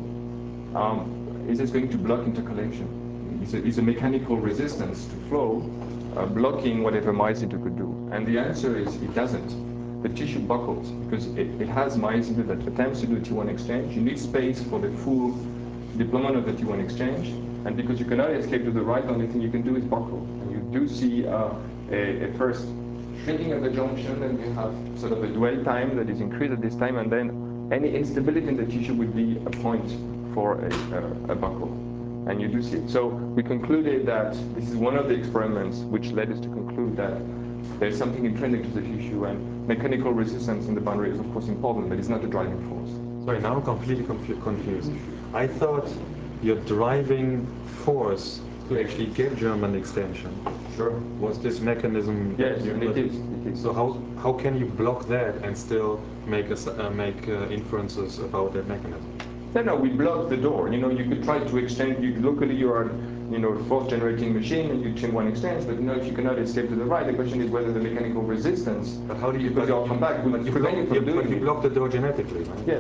um, is this going to block intercollection? Is a, is a mechanical resistance to flow uh, blocking whatever myosin two could do? And the answer is it doesn't. The tissue buckles because it, it has myosin two that attempts to do T one exchange. You need space for the full deployment of the T one exchange. And because you cannot escape to the right, the only thing you can do is buckle. And you do see uh, a, a first shrinking of the junction, and you have sort of a dwell time that is increased at this time, and then any instability in the tissue would be a point for a, a, a buckle. And you do see it. So we concluded that this is one of the experiments which led us to conclude that there's something intrinsic to the tissue, and mechanical resistance in the boundary is of course important, but it's not the driving force. Sorry, now I'm completely confu confused. I thought your driving force to actually get German extension sure. was this mechanism. Yes, it is. It is. So how how can you block that and still make a, uh, make uh, inferences about that mechanism? No, no, we block the door. You know, you could try to extend. You, locally, you are, you know, force-generating machine, and you chain one extends. But you know, if you cannot escape to the right, the question is whether the mechanical resistance. But how do you? Because you'll come back. But you, block, you, from doing but you block the door genetically, right? Yes.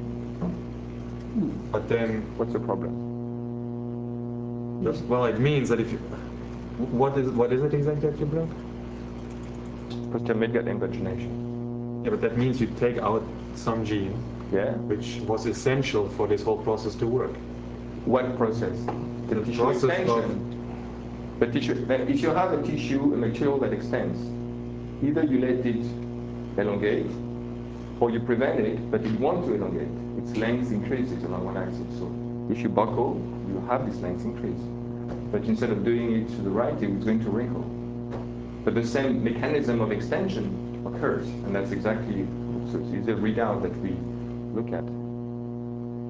But then, what's the problem? Just, well, it means that if you, what is what is it exactly that you block? Posterior midgut invagination. Yeah, but that means you take out some gene. Yeah. Which was essential for this whole process to work. What process? The, the tissue process extension. Of the tissue. If you have a tissue, a material that extends, either you let it elongate, or you prevent it, but it wants to elongate. Its length increases along one axis. So if you buckle, you have this length increase. But instead of doing it to the right, it's going to wrinkle. But the same mechanism of extension occurs, and that's exactly so it's a readout that we look at.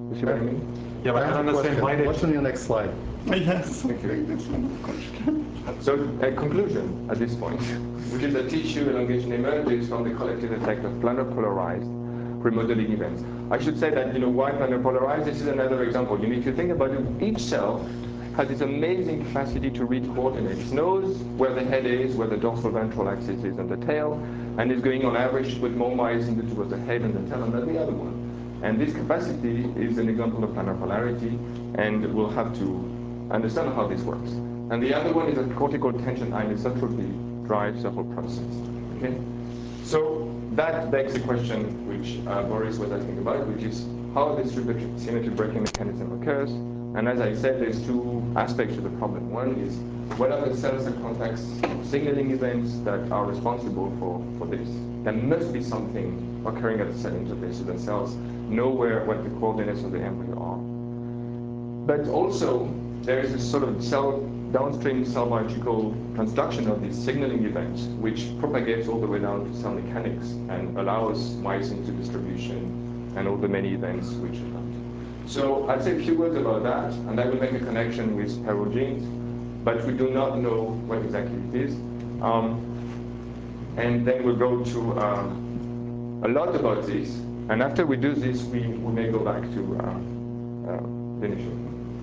You see what I mean? Yeah, but I don't understand why they... What's on your next slide? Yes. Thank you. So a conclusion at this point, which is that tissue elongation emerges from the collective effect of planar polarized remodeling events. I should say that, you know, why planar polarized? This is another example. You know, if you think about it, each cell has this amazing capacity to read coordinates, knows where the head is, where the dorsal ventral axis is and the tail, and is going on average to put more myosin towards the head and the tail than the other one. And this capacity is an example of planar polarity, and we'll have to understand how this works. And the other one is that cortical tension anisotropy drives the whole process. Okay? So that begs the question which uh, Boris was asking about, which is how this symmetry breaking mechanism occurs. And as I said, there's two aspects to the problem. One is, what are the cell-cell contacts signaling events that are responsible for, for this? There must be something occurring at the cell interface so the cells know where, what the coordinates of the embryo are. But also, there is a sort of cell downstream cell biological transduction of these signaling events, which propagates all the way down to cell mechanics and allows myosin to distribution and all the many events which are. So I'll say a few words about that, and I will make a connection with parallel genes, but we do not know what exactly it is. Um, and then we'll go to uh, a lot about this, and after we do this, we, we may go back to uh, uh, the initial.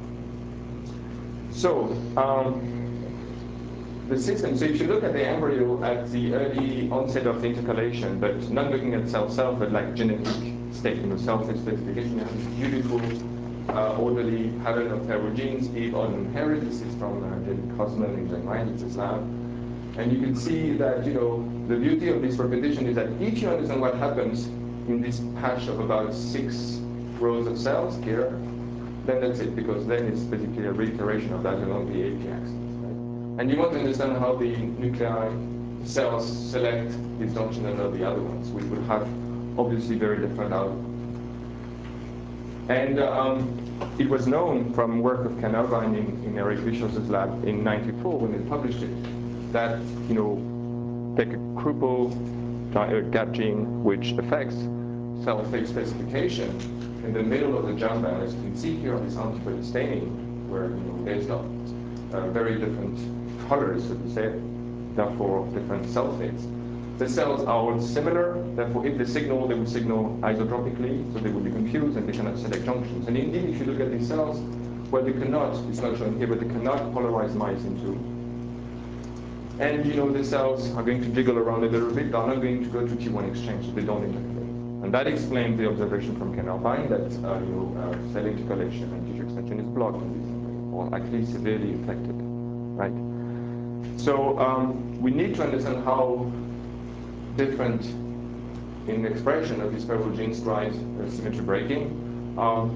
So, um, the system, so if you look at the embryo at the early onset of the intercalation, but not looking at cell-cell, but like genetic state, you know, cell-state specification, you have this beautiful, uh, orderly pattern of heterogenes, Eve Odin Harris. This is from uh, David Kosman in Jane Ryan's lab. And you can see that, you know, the beauty of this repetition is that if you understand what happens in this patch of about six rows of cells here, then that's it, because then it's basically a reiteration of that along the A P axis. And you want to understand how the nuclei cells select this junction and not the other ones, which would have obviously very different outcomes. And um, it was known from work of Ken Irvine in, in Eric Bischof's lab in ninety-four when they published it, that, you know, take a Kruppel gap gene which affects cell state specification in the middle of the jump band, as you can see here on this antibody staining, where, you know, there's not uh, very different colors, so to say, therefore different cell states. The cells are all similar, therefore if they signal, they will signal isotropically, so they will be confused and they cannot select junctions. And indeed, if you look at these cells, well, they cannot, it's not shown here, but they cannot polarize myosin two. And, you know, the cells are going to jiggle around a little bit, they're not going to go to T one exchange, so they don't intercalate. And that explains the observation from Ken Irvine that, uh, you know, uh, cell intercalation and tissue extension is blocked in this way, or actually severely affected, right? So um, we need to understand how different in the expression of these parallel genes drives uh, symmetry breaking. Um,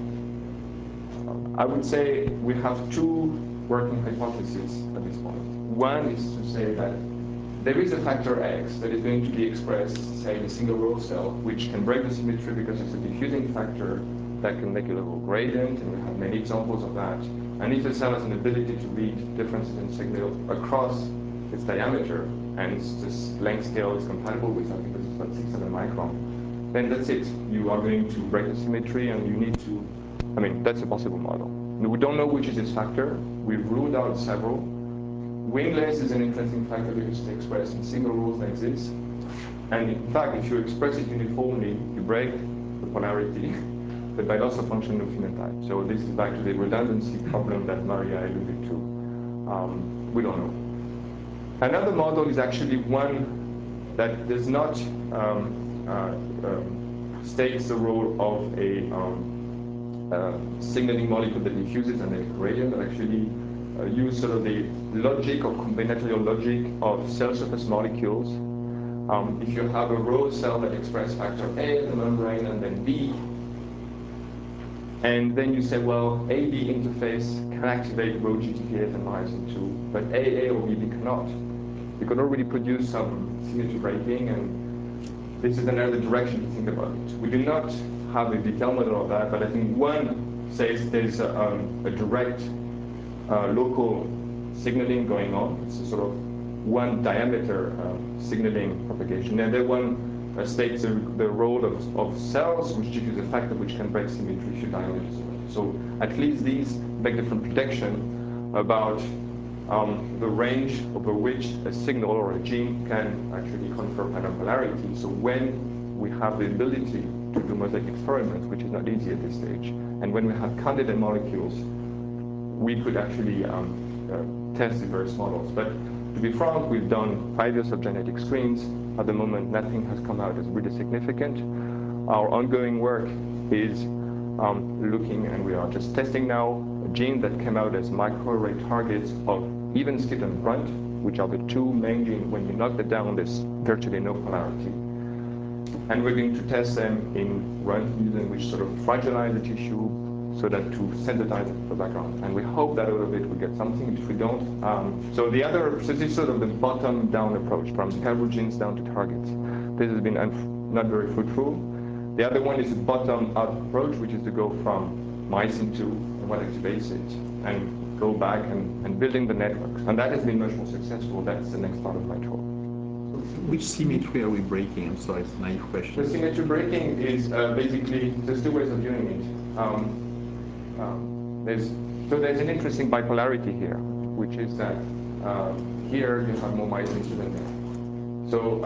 I would say we have two working hypotheses at this point. One is to say that there is a factor X that is going to be expressed, say, in a single row cell, which can break the symmetry because it's a diffusing factor that can make a little gradient, and we have many examples of that. And if the cell has an ability to read differences in signal across its diameter, and its this length scale is compatible with, I think it's about six, seven micron, then that's it. You are going to break the symmetry, and you need to, I mean, that's a possible model. We don't know which is this factor. We've ruled out several. Wingless is an interesting factor because it's expressed in single rules like this. And in fact, if you express it uniformly, you break the polarity, but by loss of function of phenotype. So this is back to the redundancy problem that Maria alluded to. Um, we don't know. Another model is actually one that does not um, uh, um, state the role of a um, uh, signaling molecule that diffuses and makes a gradient, but actually uh, use sort of the logic or combinatorial logic of cell surface molecules. Um, if you have a row cell that expresses factor A in the membrane and then B, and then you say, well, A B interface can activate rho G T P S and myosin two, but A A or B B cannot. You can already produce some symmetry breaking, and this is another direction to think about it. We do not have a detailed model of that, but I think one says there's a, um, a direct uh, local signaling going on. It's a sort of one diameter uh, signaling propagation. And the other one uh, states the, the role of, of cells, which gives you the factor which can break symmetry if you damage it. So at least these make different prediction about um, the range over which a signal or a gene can actually confer planar polarity. So when we have the ability to do mosaic experiments, which is not easy at this stage, and when we have candidate molecules, we could actually um, uh, test the various models. But to be frank, we've done five years of genetic screens. At the moment, nothing has come out as really significant. Our ongoing work is um, looking, and we are just testing now, a gene that came out as microarray targets of even skip and runt, which are the two main genes. When you knock them down, there's virtually no polarity. And we're going to test them in runt using which sort of fragilize the tissue so that to sensitize the background. And we hope that out of it we get something. If we don't, um, so the other, so this is sort of the bottom-down approach, from scalable genes down to targets. This has been not very fruitful. The other one is the bottom-up approach, which is to go from mice into and what activates it, and go back and, and building the networks. And that has been much more successful. That's the next part of my talk. Which symmetry are we breaking? I'm sorry, it's a naive question. The symmetry breaking is uh, basically, there's two ways of doing it. Um, um, there's, so there's an interesting bipolarity here, which is that uh, here you have more myosin than there. So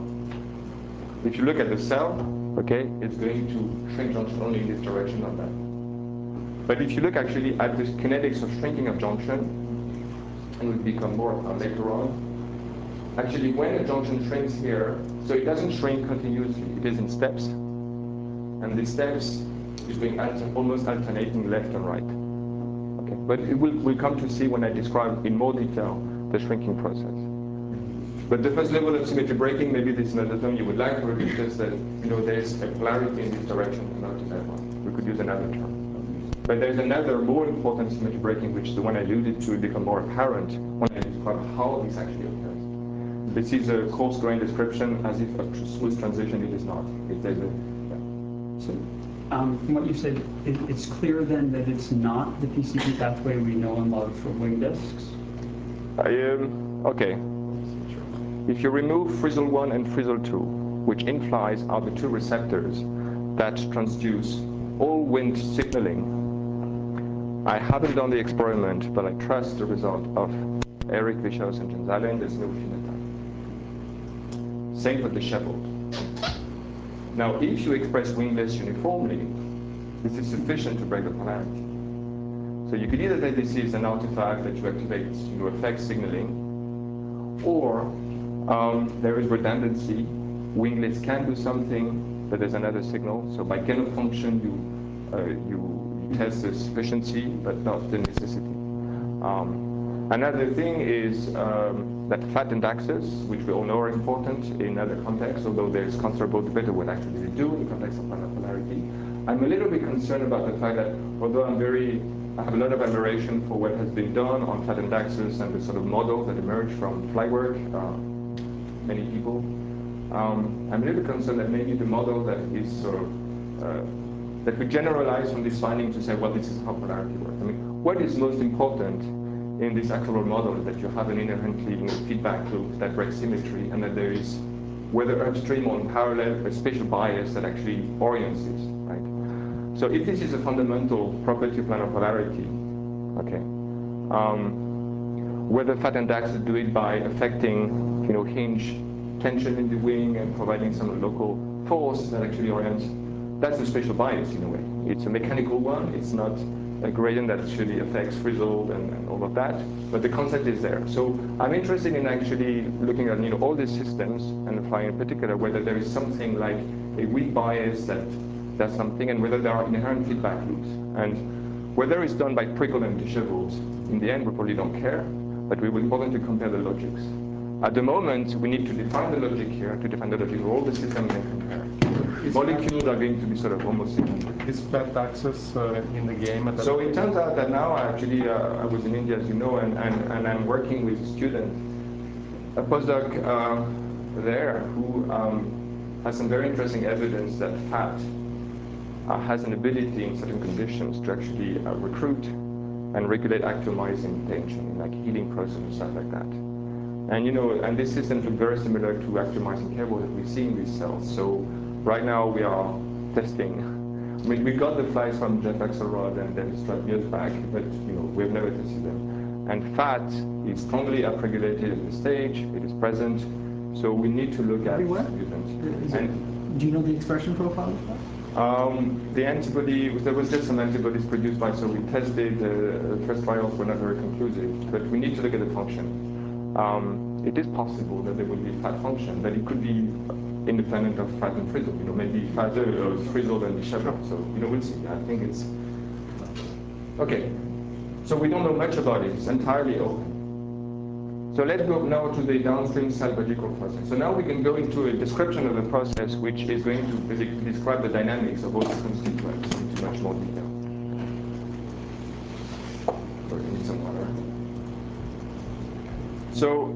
uh, if you look at the cell, okay, it's going to shrink junction only in this direction on that. But if you look actually at the kinetics of shrinking of junction, and we'll become more uh, later on, actually, when a junction shrinks here, so it doesn't shrink continuously, it is in steps. And the steps is being alter almost alternating left and right. Okay, but it will, we'll come to see when I describe in more detail the shrinking process. But the first level of symmetry breaking, maybe this is not the term you would like, or it's just that, you know, there's a polarity in this direction and not in that one. We could use another term. But there's another more important symmetry breaking, which is the one I alluded to, become more apparent when I describe how this actually occurs. This is a coarse-grained description, as if a smooth transition. It is not. It is a, yeah. So, um, from what you said, it, it's clear then that it's not the P C B pathway we know and love for wing discs? I, um, okay. If you remove Frizzle one and Frizzle two, which implies are the two receptors that transduce all wind signaling, I haven't done the experiment, but I trust the result of Eric Wischhaus and Jens Allen. There's no phenotype. Same with the shepherd. Now, if you express winglets uniformly, this is sufficient to break the polarity. So you could either say this is an artifact that you activate, you know, effect signaling, or um, there is redundancy. Winglets can do something, but there's another signal. So by gain of function, you uh, you, you test the sufficiency, but not the necessity. Um, Another thing is um, that flattened axes, which we all know are important in other contexts, although there's considerable debate of what actually they do in the context of planar polarity. I'm a little bit concerned about the fact that, although I'm very, I have a lot of admiration for what has been done on flattened axes and the sort of models that emerge from Flywork, uh, many people, um, I'm a little bit concerned that maybe the model that is sort of, uh, that we generalize from this finding to say, well, this is how polarity works. I mean, what is most important in this actual model is that you have an inherently, you know, feedback loop that breaks symmetry, and that there is, whether upstream or in parallel, a spatial bias that actually orients this, right? So if this is a fundamental property of planar polarity, okay, um, whether flattened axes do it by affecting, you know, hinge tension in the wing and providing some local force that actually orients, that's a spatial bias in a way. It's a mechanical one. It's not a gradient that actually affects frizzle and, and all of that, but the concept is there. So I'm interested in actually looking at, you know, all these systems and applying in particular whether there is something like a weak bias that does something, and whether there are inherent feedback loops. And whether it's done by prickle and disheveled, in the end we probably don't care, but we will important to compare the logics. At the moment, we need to define the logic here, to define the logic of all the systems and compare. Molecules are going to be sort of almost symmetric. Is flat axis uh, in the game? At that so it turns out that now, actually, uh, I was in India, as you know, and, and, and I'm working with a student, a postdoc uh, there, who um, has some very interesting evidence that fat uh, has an ability in certain conditions to actually uh, recruit and regulate actomyosin tension, like healing process and stuff like that. And you know, and this system look very similar to active myosin cable that we see in these cells. So right now we are testing. I mean, we got the flies from Jeff Axelrod and Dennis Straub years back, but you know, we've never tested them. And fat is strongly upregulated at this stage. It is present. So we need to look at mutants. And do you know the expression profile of that? Um, the antibody, there was just some antibodies produced by, so we tested, uh, the first trials were not very conclusive, but we need to look at the function. Um, it is possible that there will be fat function, but it could be independent of fat and frizzle, you know, maybe fat, uh, frizzle and disheveled, so, you know, we'll see. I think it's, okay. So we don't know much about it, it's entirely open. So let's go now to the downstream cell biological process. So now we can go into a description of the process, which is going to basically describe the dynamics of all the constituents into much more detail. Sorry, I need some water. So,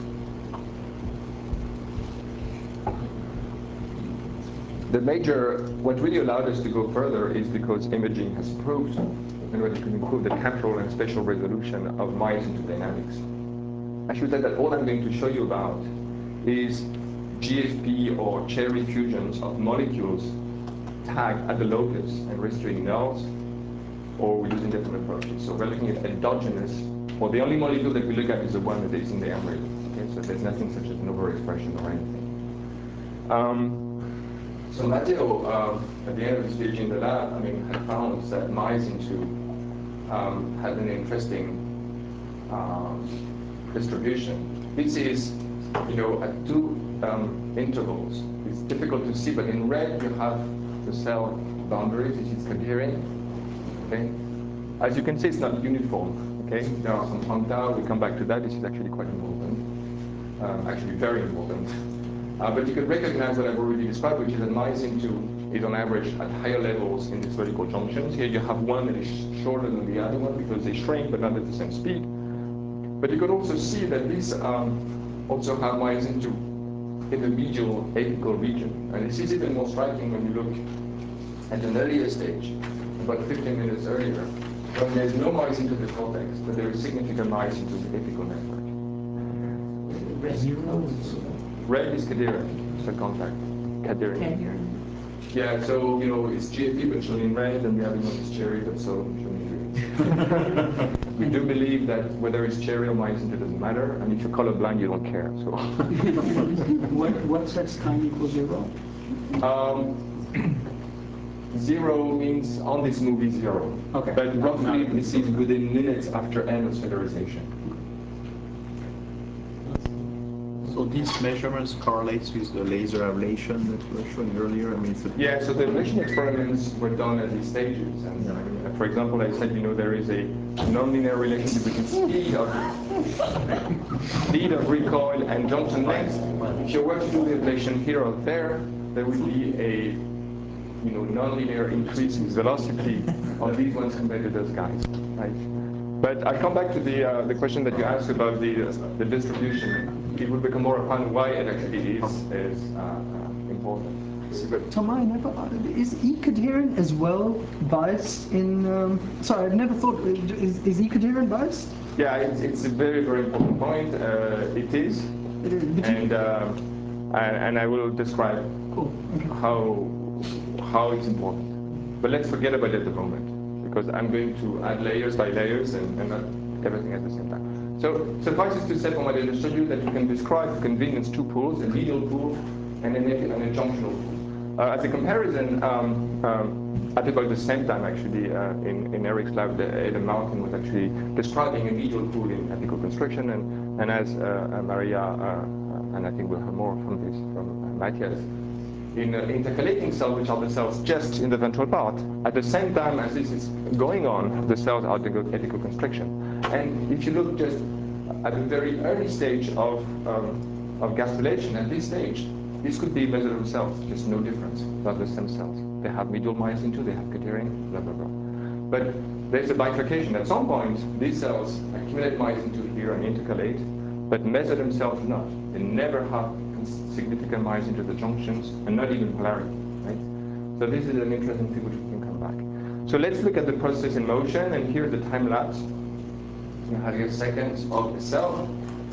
the major, what really allowed us to go further is because imaging has proved, and what it can improve the temporal and spatial resolution of myosin two dynamics. I should say that all I'm going to show you about is G F P or cherry fusions of molecules tagged at the locus and restricting nulls, or we're using different approaches. So we're looking at endogenous, or the only molecule that we look at is the one that is in the embryo. Okay, so there's nothing such as an overexpression or anything. Um, so Matteo, um, at the end of his PhD in the lab, I mean, had found that myosin two um, had an interesting um, distribution. This is, you know, at two um, intervals. It's difficult to see, but in red you have the cell boundaries. This is cadherin. Okay. As you can see, it's not uniform. Okay. There are some puncta. We come back to that. This is actually quite important. Um, actually, very important. Uh, but you can recognize what I've already described, which is that myosin two is on average at higher levels in these vertical junctions. Here you have one that is shorter than the other one because they shrink, but not at the same speed. But you can also see that these um, also have myosin two in the medial apical region. And this is even more striking when you look at an earlier stage, about fifteen minutes earlier, when there's no myosin to the cortex, but there is significant myosin to the apical network. Red is cadherin, cell contact, cadherin. Yeah, so, you know, it's G F P, but shown in red, and the other one is cherry, but so shown in green. We do believe that whether it's cherry or myosin, it doesn't matter, and if you're colorblind, you don't care. So, what what sets time equals zero? Um, zero means on this movie zero. Okay. But roughly, this is within minutes after end of cellularization. So these measurements correlates with the laser ablation that you were showing earlier? I mean, it's a Yeah, so the ablation experiments were done at these stages. And yeah. I mean, for example, I said, you know, there is a nonlinear relationship between speed of speed of recoil and junction length. If you were to do the ablation here or there, there would be a, you know, nonlinear increase in velocity on these ones compared to those guys, right? But I'll come back to the uh, the question that you asked about the uh, the distribution. It will become more apparent why it actually is is uh, uh, important. Thomas, I never, is E-cadherin as well biased in? Um, sorry, I've never thought. Is, is E-cadherin biased? Yeah, it's, it's a very very important point. Uh, it is, it is and, um, and and I will describe cool. Okay. how how it's important. But let's forget about it at the moment, because I'm going to add layers by layers and, and not everything at the same time. So suffice it to say from what I just showed you that you can describe for convenience two pools, a medial pool and a, and a junctional pool. Uh, as a comparison, um, um, at about the same time actually uh, in, in Eric's lab, Adam Martin was actually describing a medial pool in apical constriction, and, and as uh, uh, Maria, uh, uh, and I think we'll have more from this from uh, Matthias, in uh, intercalating cells, which are the cells just in the ventral part. At the same time as this is going on, the cells are undergoing apical constriction. And if you look just at the very early stage of, um, of gastrulation, at this stage, this could be mesoderm cells, just no difference. They're the stem cells. They have medial myosin two, they have cadherin, blah, blah, blah. But there's a bifurcation. At some point, these cells accumulate myosin two here and intercalate, but mesoderm cells do not. They never have significant myosin to the junctions, and not even polarity, right? So this is an interesting thing which we can come back. So let's look at the process in motion, and here's the time lapse. You have here seconds of the cell.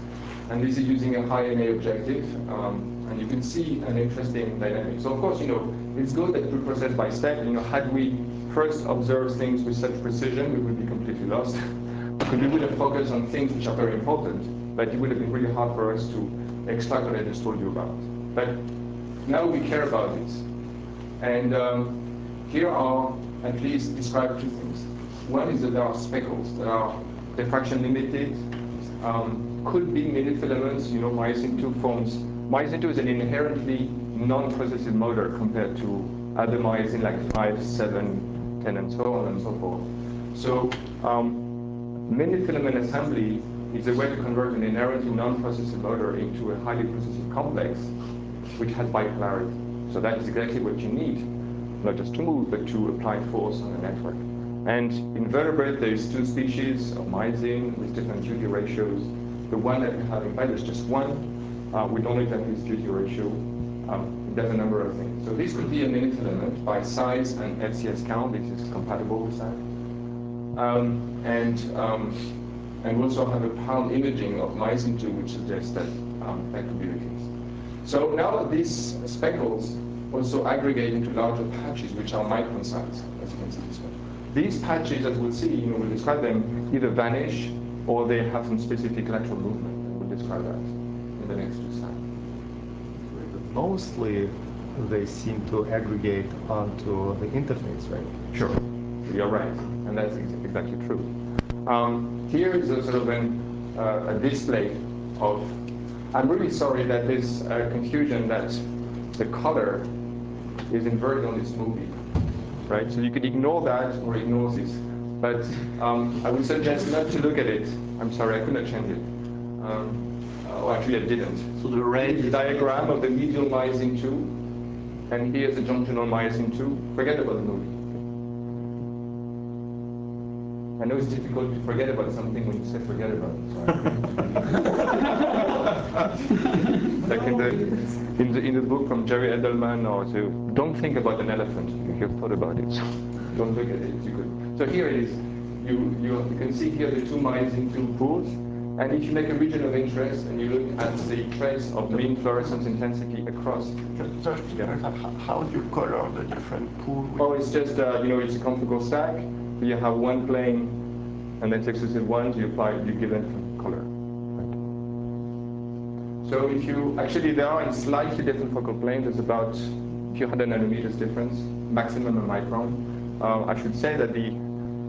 And this is using a high N A objective, um, and you can see an interesting dynamic. So of course, you know, it's good that we process by step. You know, had we first observed things with such precision, we would be completely lost. Because we would have focused on things which are very important, but it would have been really hard for us to extract what I just told you about. But now we care about this. And um, here are at least described two things. One is that there are speckles that are diffraction limited, um, could be mini filaments, you know, myosin two forms. Myosin two is an inherently non-processive motor compared to other myosin like five, seven, ten, and so on and so forth. So um, mini filament assembly is a way to convert an inherently non-processive motor into a highly processive complex, which has bipolarity. So that is exactly what you need, not just to move, but to apply force on a network. And in vertebrate, there's two species of myosin with different duty ratios. The one that we have in plant is just one. Uh, we don't know exactly its duty ratio. Um, it does a number of things. So this could be a mini filament by size and F C S count. This is compatible with that. Um, and um, and we also have a pound imaging of myosin two, which suggests that um, that could be the case. So now these speckles also aggregate into larger patches, which are micron size, as you can see this one. These patches, as we'll see, you know, we'll describe them, either vanish or they have some specific lateral movement, and we'll describe that in the next two slides. Mostly, they seem to aggregate onto the interface, right? Sure, you're right, and that's ex exactly true. Um, here is a sort of an, uh, a display of. I'm really sorry that there's uh, confusion that the color is inverted on this movie, right? So you could ignore that or ignore this, but um, I would suggest not to look at it. I'm sorry, I could not change it. Um, uh, well, actually, I didn't. So the red diagram of the medial myosin two, and here's the junctional myosin two. Forget about the movie. I know it's difficult to forget about something when you say forget about it. Like in the, in the in the book from Jerry Edelman, or so, don't think about an elephant if you've thought about it. So don't look at it. You could. So here it is. You you, you can see here the two myosin two pools, and if you make a region of interest and you look at the trace of mean fluorescence intensity across. Just yeah. How do you color the different pools? Oh, it's just uh, you know, it's a confocal stack. You have one plane, and then successive ones. You apply, you give them different color. So if you actually, they are in slightly different focal planes. There's about a few hundred nanometers difference, maximum a micron. Uh, I should say that the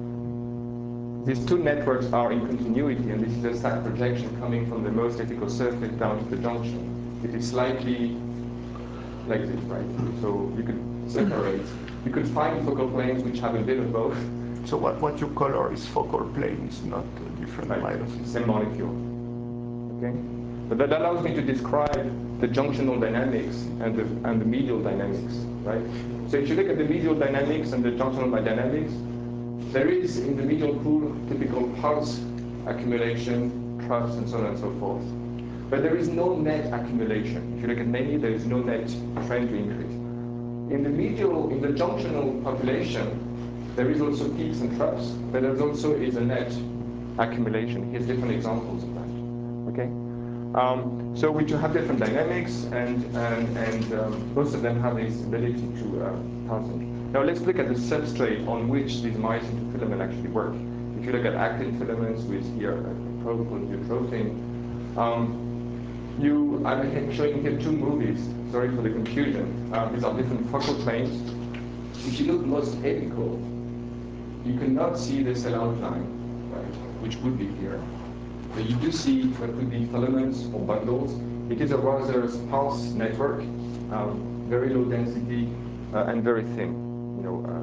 these two networks are in continuity, and this is a stack projection coming from the most apical surface down to the junction. It is slightly like this, right? So you could separate. You could find focal planes which have a bit of both. So what, what you color is focal plane, is not a different right. myosin. Same molecule. Okay? But that allows me to describe the junctional dynamics and the, and the medial dynamics, right? So if you look at the medial dynamics and the junctional dynamics, there is in the medial pool typical pulse accumulation, troughs, and so on and so forth. But there is no net accumulation. If you look at many, there is no net trend to increase. In the medial, in the junctional population, there is also peaks and troughs, but there also is a net accumulation. Here's different examples of that. Okay. Um, so we do have different dynamics, and and and um, most of them have this ability to uh, pulse. Now let's look at the substrate on which these myosin two filaments actually work. If you look at actin filaments with here a probe called utrophin, um, you I'm showing here two movies. Sorry for the confusion. Uh, these are different focal planes. If you look most apical, you cannot see the cell outline, right, which would be here. But you do see what could be filaments or bundles. It is a rather sparse network, um, very low density uh, and very thin. You know, uh,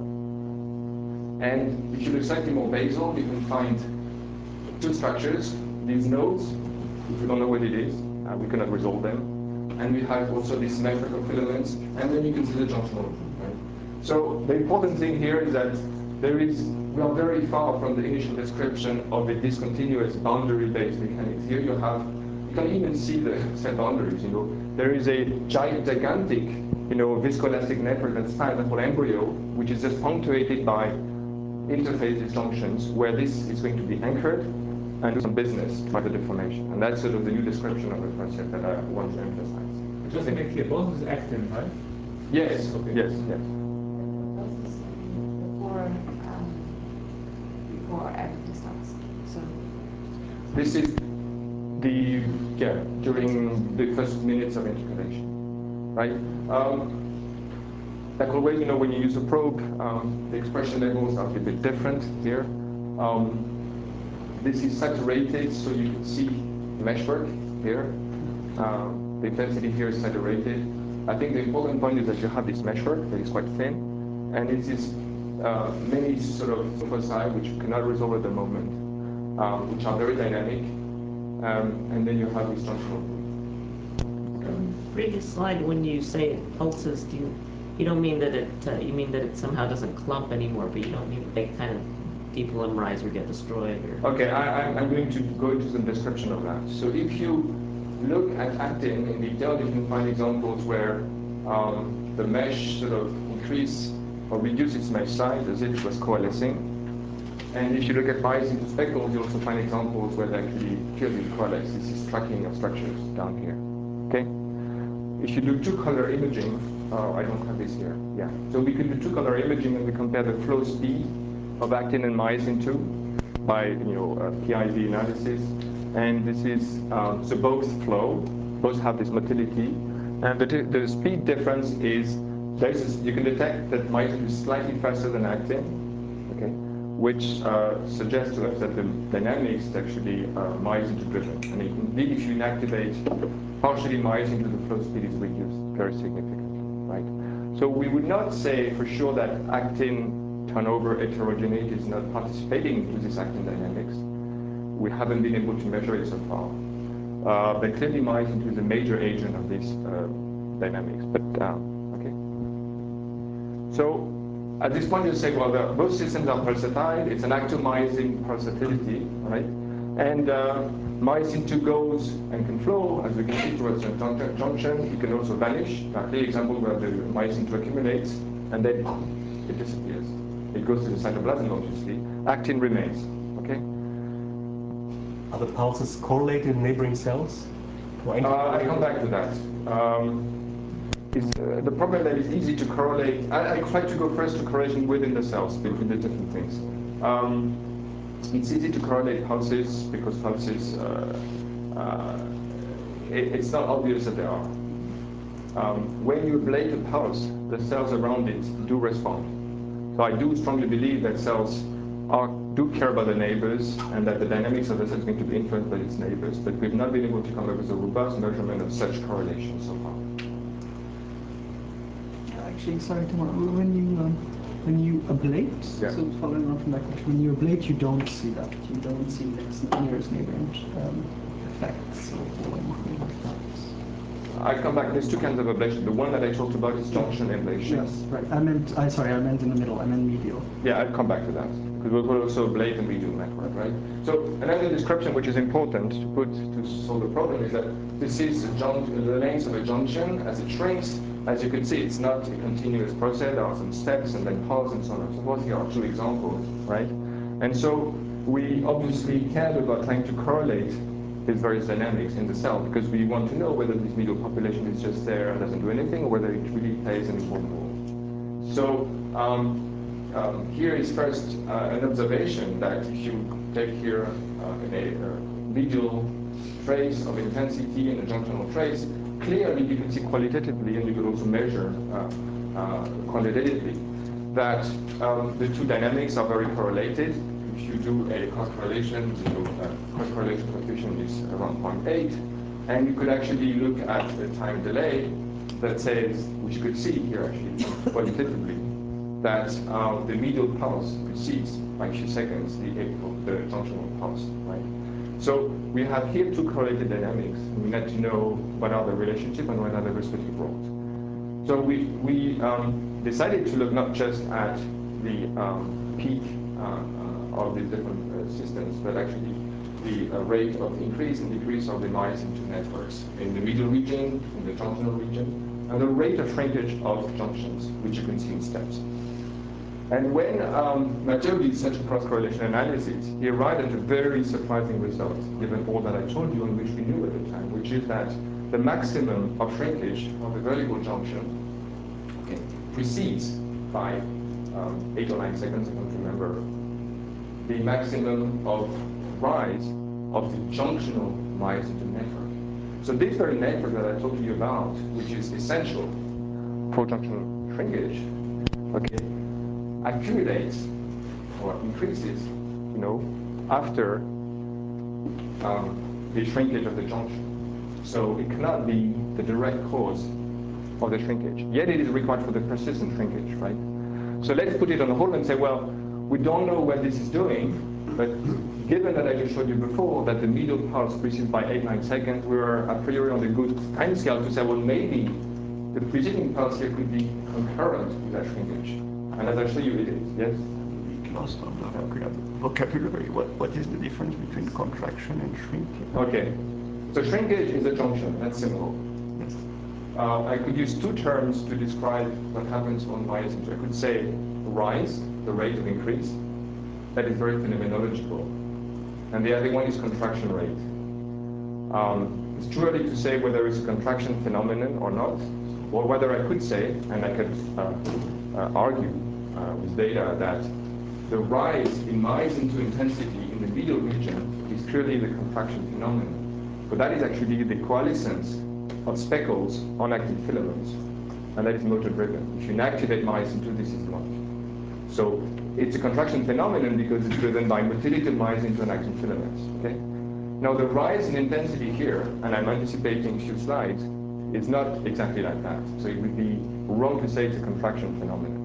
and if you look slightly more basal, you can find two structures. These nodes, if we don't know what it is, uh, we cannot resolve them. And we have also this network of filaments, and then you can see the junctional. Right? So the important thing here is that there is, we are very far from the initial description of a discontinuous boundary-based mechanics. Here you have, you can even see the cell boundaries, you know. There is a gigantic, you know, viscoelastic network that spans the whole embryo, which is just punctuated by interface junctions, where this is going to be anchored, and do some business by the deformation. And that's sort of the new description of the concept that I want to emphasize. Just to make clear, both is actin, right? Yes, okay. yes, yes. Before, um, before everything starts. So this is the, yeah, during the first minutes of intercalation, right? Um, like always, you know, when you use a probe, um, the expression levels are a bit different here. Um, this is saturated, so you can see meshwork here. Um, the intensity here is saturated. I think the important point is that you have this meshwork that is quite thin, and it is uh, many sort of foci which you cannot resolve at the moment, um, which are very dynamic, um, and then you have this junctional group. Um, previous slide, when you say it pulses, do you you don't mean that it uh, you mean that it somehow doesn't clump anymore, but you don't mean that they kind of depolymerize or get destroyed? Or... Okay, I, I'm going to go into some description of that. So if you look at actin in detail, you can find examples where um, the mesh sort of increase or reduce its mesh size as if it was coalescing. And if you look at myosin speckles, you also find examples where they actually purely coalesce. This is tracking of structures down here. Okay. If you do two-color imaging, oh, I don't have this here. Yeah. So we could do two-color imaging and we compare the flow speed of actin and myosin two by you know uh, P I V analysis. And this is, um, so both flow, both have this motility. And the, the speed difference is, there's this, you can detect that myosin is slightly faster than actin, okay, which uh, suggests to us that the dynamics is actually uh, myosin driven. And indeed, if you inactivate partially myosin, the flow speed is reduced very significantly, right? So we would not say for sure that actin turnover heterogeneity is not participating into this actin dynamics. We haven't been able to measure it so far. Uh, but clearly myosin is a major agent of this uh, dynamics. But, uh, okay. So at this point you say, well, the, both systems are pulsatile. It's an actomyosin pulsatility, right? And uh, myosin two goes and can flow, as we can see, towards a junction. It can also vanish. There are clear examples where the myosin two accumulates, and then it disappears. It goes to the cytoplasm, obviously. Actin remains, okay? Are the pulses correlated in neighboring cells? Uh, I come back to that. Um, is, uh, the problem that it's easy to correlate, I, I try to go first to correlation within the cells between the different things. Um, it's easy to correlate pulses because pulses, uh, uh, it, it's not obvious that they are. Um, when you ablate a pulse, the cells around it do respond. So I do strongly believe that cells are, do care about the neighbors and that the dynamics of the cell is going to be influenced by its neighbors, but we've not been able to come up with a robust measurement of such correlation so far. Actually, sorry, Tamar, when you um, when you ablate, yeah. so following on from that question, when you ablate, you don't see that. You don't see next nearest neighboring um, effects or anything like that. I come back. There's two kinds of ablation. The one that I talked about is junction ablation. Yes, right. I meant. I sorry. I meant in the middle. I meant medial. Yeah, I'll come back to that because we will also ablate the medial network, right? So another description which is important to put to solve the problem is that this is a jun- the length of a junction as it shrinks. As you can see, it's not a continuous process. There are some steps and then pause and so on and so forth. Here are two examples, right? And so we obviously care about trying to correlate these various dynamics in the cell because we want to know whether this medial population is just there and doesn't do anything or whether it really plays an important role. So um, um, here is first uh, an observation that if you take here uh, a, a medial trace of intensity and a junctional trace, clearly you can see qualitatively and you can also measure uh, uh, quantitatively that um, the two dynamics are very correlated. If you do a cross correlation, the uh, cross correlation coefficient is around zero point eight, and you could actually look at a time delay that says, which you could see here actually qualitatively, that uh, the medial pulse precedes by a few seconds the apical, the junctional pulse, right? So we have here two correlated dynamics, and we need to know what are the relationship and what are the respective roles. So we we um, decided to look not just at the um, peak uh, of the different uh, systems, but actually the uh, rate of increase and decrease of the myosin two networks in the medial region, in the junctional region, and the rate of shrinkage of junctions, which you can see in steps. And when um, Matteo did such a cross-correlation analysis, he arrived at a very surprising result, given all that I told you and which we knew at the time, which is that the maximum of shrinkage of the vertical junction, okay, precedes by um, eight or nine seconds, I don't remember, the maximum of rise of the junctional myosin network. So this very network that I talked to you about, which is essential for junctional shrinkage, okay, accumulates or increases, you know, after um, the shrinkage of the junction. So it cannot be the direct cause of the shrinkage. Yet it is required for the persistent shrinkage, right? So let's put it on hold and say, well, we don't know what this is doing, but given that I just showed you before that the medial pulse precedes by eight, nine seconds, we are a priori on the good time scale to say, well, maybe the preceding pulse here could be concurrent with that shrinkage. And as I show you, it is, yes? Lost on the vocabulary. What, what is the difference between contraction and shrinking? Okay. So shrinkage is a junction, that's simple. Yes. Uh, I could use two terms to describe what happens on myosin. I could say rise, the rate of increase. That is very phenomenological. And the other one is contraction rate. Um, it's too early to say whether it's a contraction phenomenon or not, or whether I could say, and I could uh, uh, argue uh, with data, that the rise in myosin two intensity in the medial region is clearly the contraction phenomenon. But that is actually the coalescence of speckles on active filaments, and that is motor driven. If you inactivate myosin two, this is not. So it's a contraction phenomenon because it's driven by motility of myosin to an active filaments. Okay. Now the rise in intensity here, and I'm anticipating a few slides, is not exactly like that. So it would be wrong to say it's a contraction phenomenon,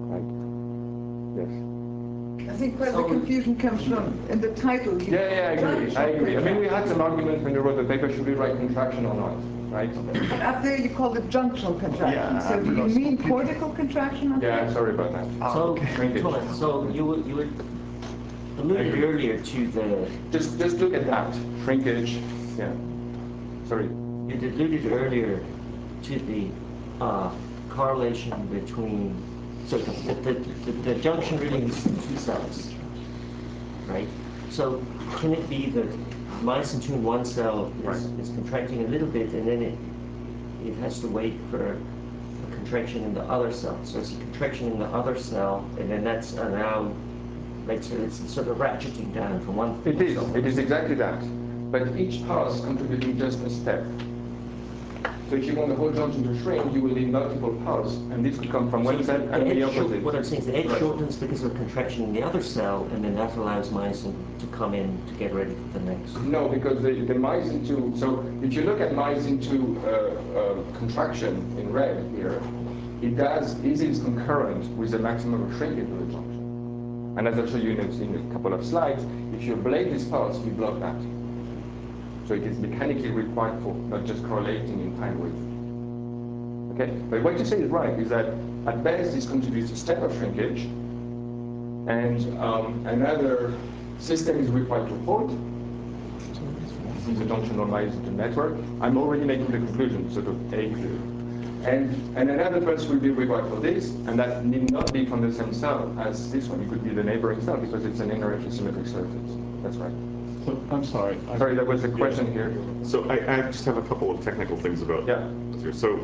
right? Yes. I think where the confusion comes from in the title. Yeah, yeah, I agree. I agree. I mean, we had some arguments when we wrote the paper, should we write contraction or not, right? But up there you called it junctional contraction. Yeah, so do you mean cortical contraction? Up Yeah, there? sorry about that. So, Shrinkage. Thomas, so you were- you were alluded earlier to the Just just look at that shrinkage. Yeah. Sorry. you alluded earlier to the uh, correlation between so the, the, the, the junction really is two cells, right? So can it be that myosin two in one cell is, Right. is contracting a little bit and then it it has to wait for a contraction in the other cell. So it's a contraction in the other cell and then that's uh, now like so it's sort of ratcheting down from one. It is. It is exactly that. But each pass contributing just a step. So if you want the whole junction to shrink, you will need multiple pulses, and this could come from one cell The and the edge short- opposite. What I'm saying is the edge Right. shortens because of contraction in the other cell, and then that allows myosin to come in to get ready for the next. No, because the, the myosin two, so if you look at myosin two uh, uh, contraction in red here, it does, it is concurrent with the maximum of shrinkage of the junction. And as I'll show you in a, in a couple of slides, if you ablate this pulse, you block that. So it is mechanically required for not just correlating in time with. Okay, but what you say is right, is that at best this contributes a step of shrinkage, and um, another system is required to hold. This is a junctional myosin network. I'm already making the conclusion, sort of A clear. And, and another pulse will be required for this, and that need not be from the same cell as this one. It could be the neighboring cell because it's an inner symmetric surface. That's right. So, I'm sorry. I- Sorry, there was a question here. So I, I just have a couple of technical things about Yeah. this here. So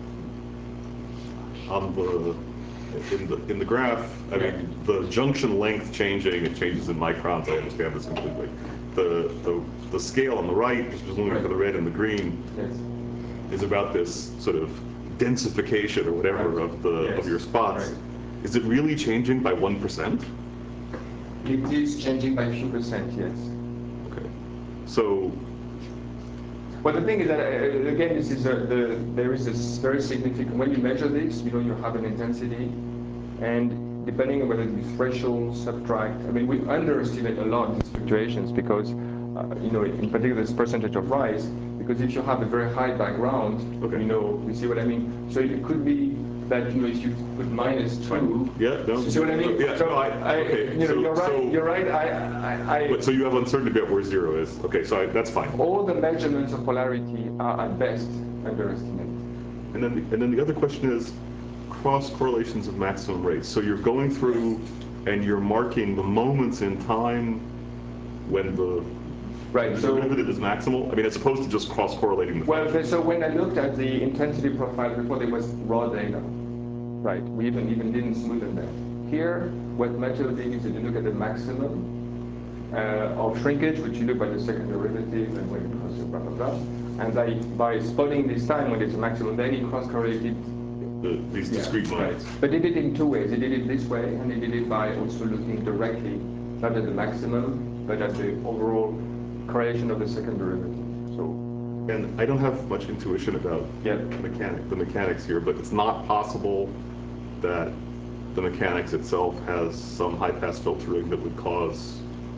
on the in the in the graph, I mean the junction length changing, it changes in microns. I understand this completely. The the, the scale on the right, which is only for the red and the green, Yes. is about this sort of densification or whatever Right. of the Yes. of your spots. Right. Is it really changing by one percent? It is changing by a few percent, yes. Okay. So Well, the thing is that, uh, again, this is a, the, there is this very significant, when you measure this, you know, you have an intensity, and depending on whether it be threshold, subtract, I mean, we underestimate a lot these fluctuations because, uh, you know, in particular this percentage of rise, because if you have a very high background, okay. you know, you see what I mean? So it could be that, you know, if you put minus two, yeah, no, you see what I mean? Yeah, so no, I, I, okay. you know, so, you're right, so, you're right, I, I, I but, so you have uncertainty about where zero is. Okay, so I, that's fine. all the measurements of polarity are at best underestimated. And then, the, and then the other question is, cross correlations of maximum rates. So you're going through and you're marking the moments in time when the right, so, derivative is maximal. I mean, as opposed to just cross correlating the well, function. so when I looked at the intensity profile before, there was raw data. Right, we even even didn't smoothen that. Here, what Matteo did is that you look at the maximum uh, of shrinkage, which you look by the second derivative and when it crosses blah blah blah. And by by spotting this time when it's a maximum, then he cross-correlated the, these discrete yeah, lines. Right. But he did it in two ways. He did it this way, and he did it by also looking directly, not at the maximum, but at the overall correlation of the second derivative. So. And I don't have much intuition about yeah. mechanic, the mechanics here, but it's not possible that the mechanics itself has some high-pass filtering that would cause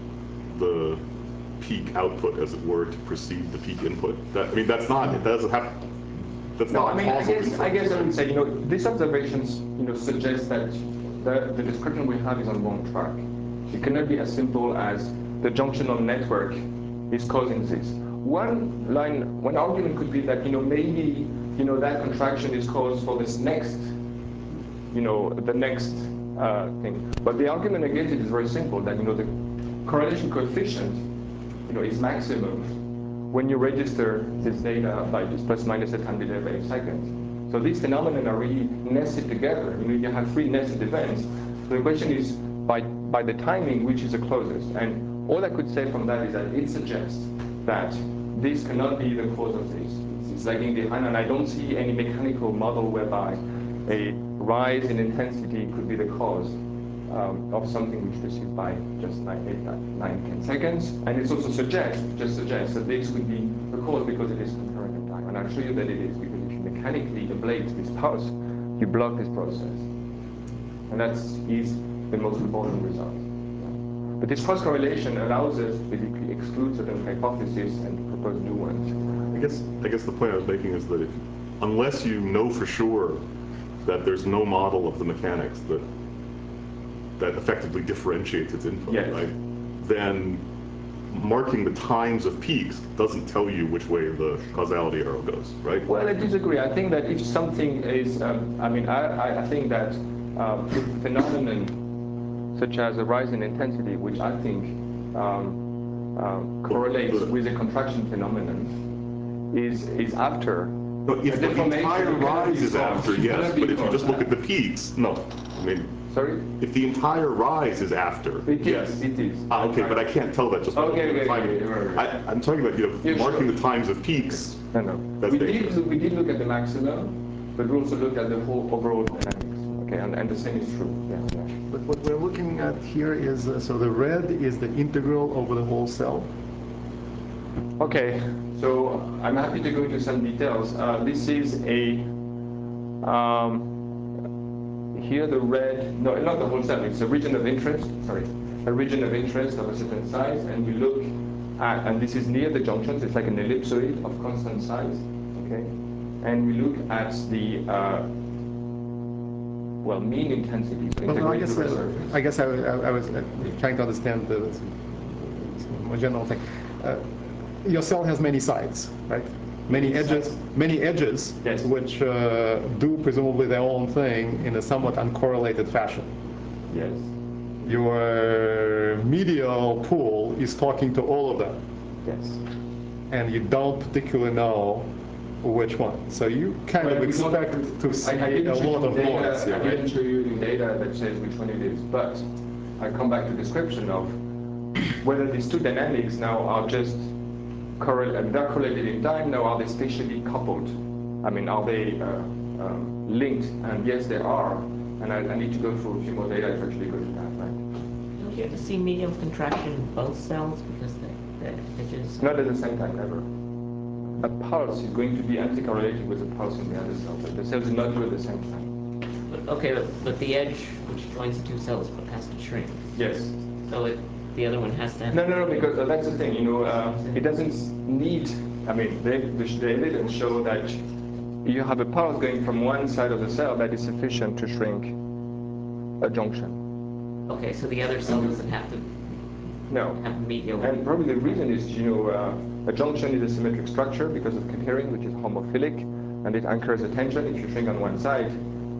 the peak output, as it were, to precede the peak input. That, I mean, that's not, it doesn't have, that's no, not I mean, I causal guess, I guess I would say, you know, these observations, you know, suggest that the, the description we have is on wrong track. It cannot be as simple as the junctional network is causing this. One line, one argument could be that, you know, maybe, you know, that contraction is caused for this next, you know, the next uh, thing. But the argument against it is very simple, that, you know, the correlation coefficient, you know, is maximum when you register this data by just plus minus a time delay by eight seconds. So these phenomena are really nested together. You know, you have three nested events. So the question is, by, by the timing, which is the closest? And all I could say from that is that it suggests that this cannot be the cause of this. It's, it's lagging behind, and I don't see any mechanical model whereby a rise in intensity could be the cause um, of something which proceeds by just nine, eight, nine, ten seconds. And it also suggests, just suggests that this would be the cause because it is concurrent in time. And I'll show you that it is, because if you mechanically ablate this pulse, you block this process. And that is the most important result. But this cross-correlation allows us to basically exclude certain hypotheses and propose new ones. I guess I guess the point I was making is that if, unless you know for sure that there's no model of the mechanics that that effectively differentiates its input, yes. right? Then marking the times of peaks doesn't tell you which way the causality arrow goes, right? Well, I disagree. I think that if something is, um, I mean, I, I think that um, the phenomenon such as a rise in intensity, which I think um, um, correlates with the contraction phenomenon, is is after. But if the entire rise is after, yes, but if you just look at the peaks, no. I mean, sorry? If the entire rise is after, it yes. Is, it is. Ah, okay, but I can't tell that just by okay, looking at the timing. Okay, right, right. I, I'm talking about, you know, yeah, marking sure. the times of peaks. No, no. That's we dangerous. did, we did look at the maximum, but we also looked at the whole overall dynamics. Okay, and, and the same is true. Yeah, yeah. But what we're looking at here is, uh, so the red is the integral over the whole cell. Okay, so I'm happy to go into some details. Uh, this is a, um, here the red, no, not the whole cell, it's a region of interest, sorry, a region of interest of a certain size, and we look at, and this is near the junctions, it's like an ellipsoid of constant size, okay? And we look at the, uh, well, mean intensity. So well, no, I guess, uh, I, guess I, I, I was uh, trying to understand the, the general thing. Uh, your cell has many sides, right? Many edges, many edges, yes. which uh, do presumably their own thing in a somewhat uncorrelated fashion. Yes. Your medial pool is talking to all of them. Yes. And you don't particularly know which one. So you kind well, of expect to see I, I a lot of data, noise here, I right? didn't show you the data that says which one it is, but I come back to the description of whether these two dynamics now are just correlated, they're correlated in time, now are they spatially coupled? I mean, are they uh, um, linked? And yes, they are. And I, I need to go through a few more data to actually go to that, right? Don't you have to see medial contraction in both cells because the, the edges? Not at the same time, never. A pulse is going to be anti-correlated with a pulse in the other cell. The cells do not go at the same time. But, okay, but, but the edge which joins the two cells has to shrink. Yes. So it, the other one has to have... No, no, no, because uh, that's the thing, you know, uh, it doesn't need, I mean, the, the, the evidence show that you have a pulse going from one side of the cell that is sufficient to shrink a junction. Okay, so the other cell doesn't have to no. have medial... And probably the reason is, you know, uh, a junction is a symmetric structure because of cohering, which is homophilic, and it anchors attention. If you shrink on one side,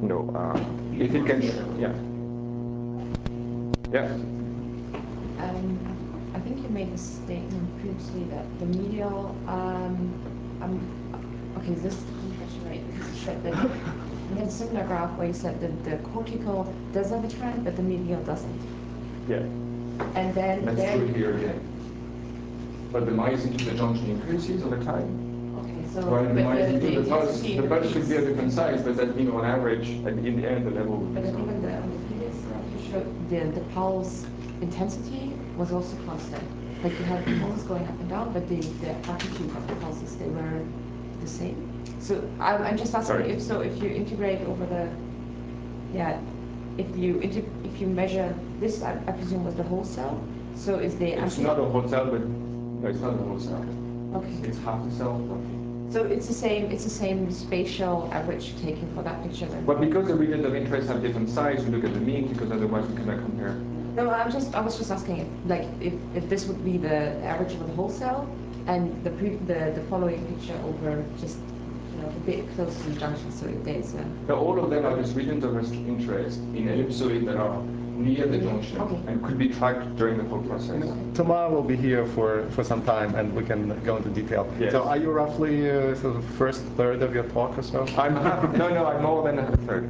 you know, uh, if it can, yeah. Yeah. Um, I think you made a statement previously that the medial, um, um, okay, this is the question, right? You said that you had a similar graph where you said that the cortical does have a trend, but the medial doesn't. Yeah. And then That's then, true here again. But the myosin to the junction increases over time. Okay, so While the but myosin the, to the pulse, intensity the pulse should increase. be a different size, but that, you know, on average, and in the end, the level will be But I the think same. on the, on the previous graph you showed the, the pulse intensity was also constant. Like you had the pulses going up and down, but the, the amplitude of the pulses, they were the same. So I'm, I'm just asking Sorry. if so, if you integrate over the, yeah, if you inter, if you measure this, I, I presume was the whole cell. So is the It's amplitude? not a whole cell, but no, it's not a whole cell. Okay. It's half the cell. So it's the same, it's the same spatial average taken for that picture then? But because the regions of interest have different size, we look at the mean, because otherwise we cannot compare. No, I'm just, I was just asking if, like, if, if this would be the average of the whole cell, and the pre, the, the following picture over just, you know, a bit close to the junction, so if there's a... Now, all of them are just regions of interest in ellipsoid that are near the junction, okay, and could be tracked during the whole process. Thomas will be here for, for some time, and we can go into detail. Yes. So are you roughly uh, sort of first third of your talk or so? I'm half, no, no, I'm more than a third.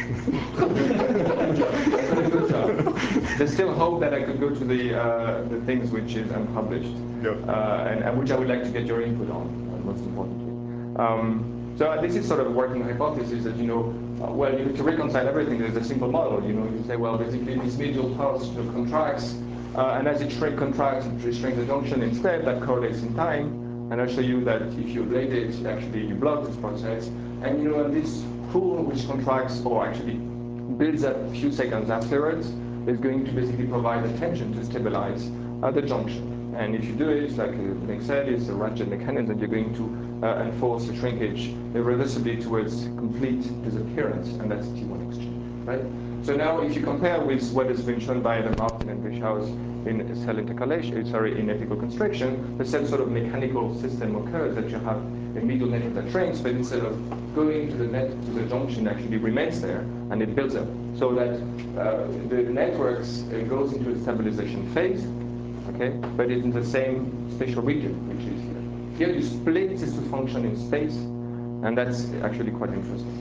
There's still hope that I could go to the uh, the things which is unpublished, yeah. uh, and, and which I would like to get your input on, uh, most importantly. Um, so uh, this is sort of a working hypothesis that, you know, uh, well, you need to reconcile everything. There's a simple model, you know, you say, well, basically this medial pulse, you know, contracts, uh, and as it shrink, contracts, it shrinks the junction instead, that correlates in time, and I'll show you that if you ablate it, actually you block this process, and you know, and this pool which contracts, or actually builds up a few seconds afterwards, is going to basically provide the tension to stabilize uh, the junction. And if you do it, like uh, Nick said, it's a ratchet mechanism, you're going to uh, enforce the shrinkage irreversibly towards complete disappearance, and that's T one exchange, right? So now if you compare with what has been shown by Adam Martin and Bischhaus in cell intercalation, sorry, in apical constriction, the same sort of mechanical system occurs that you have a medial network that shrinks, but instead of going to the net to the junction, actually remains there, and it builds up. So that uh, the networks uh, goes into a stabilization phase, okay, but it's in the same spatial region, which is here. Here you split this to function in space, and that's actually quite interesting.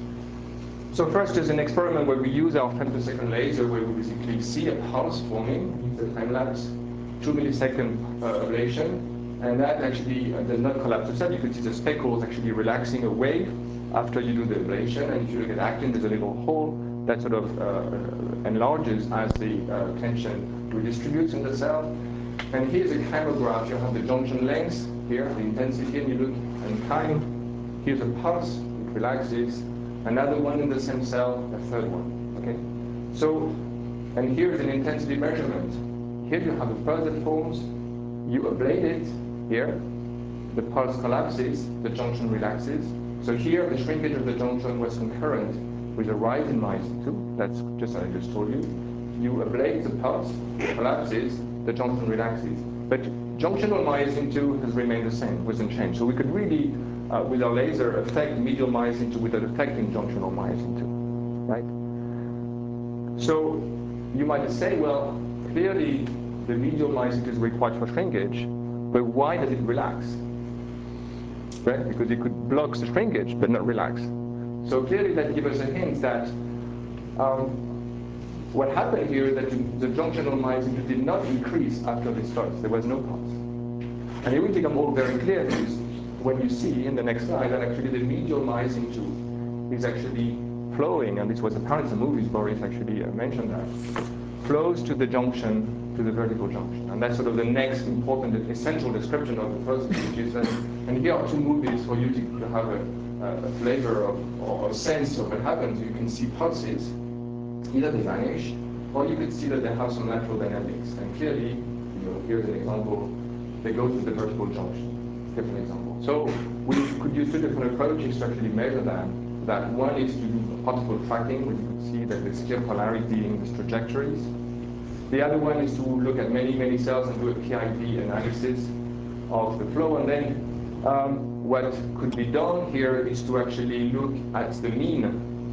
So first there's an experiment where we use our femtosecond laser, where we basically see a pulse forming in the time lapse, two millisecond uh, ablation, and that actually uh, does not collapse the cell. You can see the speckles actually relaxing away after you do the ablation, and if you look at actin, there's a little hole that sort of uh, enlarges as the uh, tension redistributes in the cell. And here's a chemograph. You have the junction length here, the intensity, and you look in time. Here's a pulse, it relaxes. Another one in the same cell, a third one, okay? So, and here's an intensity measurement. Here you have a pulse that forms, you ablate it here, the pulse collapses, the junction relaxes. So here the shrinkage of the junction was concurrent with a rise in myosin two, that's just as I just told you. You ablate the pulse, it collapses, the junction relaxes. But junctional myosin two has remained the same, wasn't changed. So we could really, uh, with our laser, affect medial myosin two without affecting junctional myosin two, right? So you might say, well, clearly the medial myosin two is required for shrinkage, but why does it relax? Right? Because it could block the shrinkage, but not relax. So clearly that gives us a hint that um, what happened here is that the, the junctional myosin two did not increase after this pulse. There was no pulse. And it will become all very clear to you when you see in the next slide that actually the medial myosin two is actually flowing, and this was apparent in the movies, Boris actually uh, mentioned that, flows to the junction, to the vertical junction. And that's sort of the next important, essential description of the process, which is that, and here are two movies for you to, to have a, a flavor of, or a sense of what happens. You can see pulses, either they vanish, or you could see that they have some natural dynamics. And clearly, you know, here's an example, they go to the vertical junction, different example. So we could use two different approaches to actually measure that. That one is to do particle tracking, where you could see that there's clear polarity in these trajectories. The other one is to look at many, many cells and do a P I D analysis of the flow. And then um, what could be done here is to actually look at the mean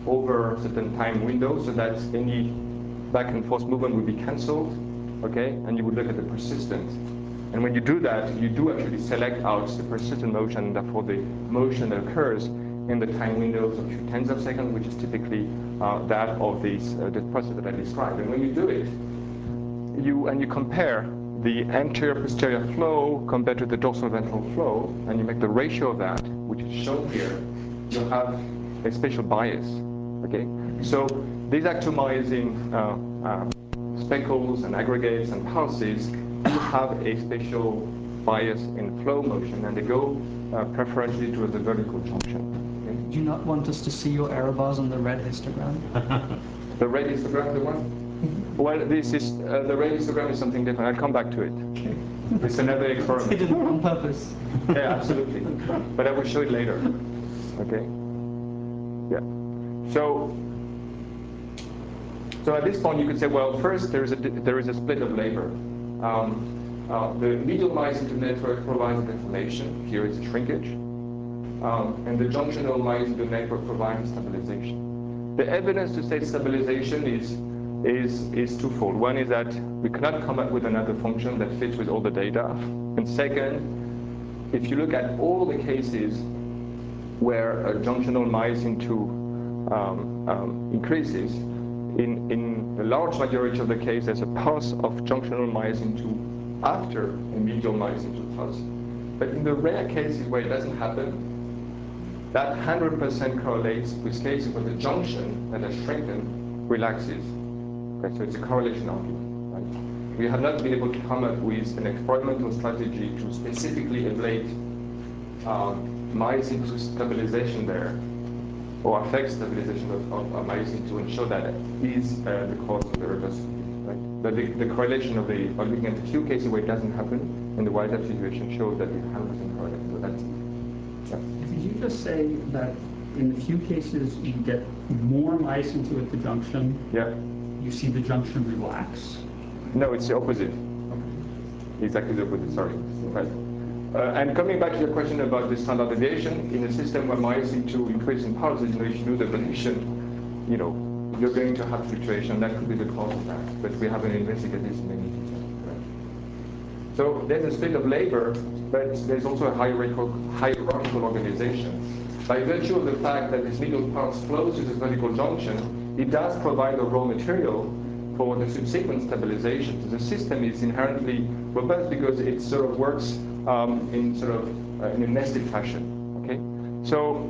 over certain time windows so that any back and forth movement would be cancelled, okay? And you would look at the persistent. And when you do that, you do actually select out the persistent motion, therefore the motion that occurs in the time windows of a few tens of seconds, which is typically uh, that of these, uh, the process that I described. And when you do it, you and you compare the anterior posterior flow compared to the dorsal ventral flow, and you make the ratio of that, which is shown here, you have a spatial bias. Okay, so these atomizing uh, uh, speckles and aggregates and pulses do have a spatial bias in flow motion, and they go uh, preferentially towards the vertical junction. Okay? Do you not want us to see your error bars on the red histogram? The red histogram, the one? Well, this is uh, the red histogram is something different. I'll come back to it. Okay. It's another experiment. They did it on purpose. Yeah, absolutely. But I will show it later. Okay. Yeah. So, so at this point, you could say, well, first there is a there is a split of labor. Um, uh, the medial myosin two network provides deformation. Here it's shrinkage, um, and the junctional myosin two network provides stabilization. The evidence to say stabilization is is is twofold. One is that we cannot come up with another function that fits with all the data, and second, if you look at all the cases where a junctional myosin two um, um, increases, in, in the large majority of the case, there's a pulse of junctional myosin two after a medial myosin two pulse. But in the rare cases where it doesn't happen, that one hundred percent correlates with cases where the junction that has shrunken relaxes. Okay, so it's a correlation argument. Right? We have not been able to come up with an experimental strategy to specifically ablate um, myosin two stabilization there, or affect stabilization of, of, of myosin two, and show that it is uh, the cause of the reversibility. Right? But the, the correlation of the, by looking at the few cases where it doesn't happen, in the wild-type situation shows that it's one hundred percent correlated. So that's, yeah. Did you just say that in the few cases you get more myosin two at the junction, yeah. you see the junction relax? No, it's the opposite. Okay. Exactly the opposite, sorry. Right. Uh, and coming back to your question about the standard deviation, in a system where myosin two increase in pulses, you know, if you do the ablation, you know, you're going to have fluctuation. That could be the cause of that, but we haven't investigated this in any detail. Right? So there's a split of labor, but there's also a hierarchical, hierarchical organization. By virtue of the fact that this medial pulse flows to this vertical junction, it does provide the raw material for the subsequent stabilization. So the system is inherently robust because it sort of works um, in sort of uh, in a nested fashion. Okay, so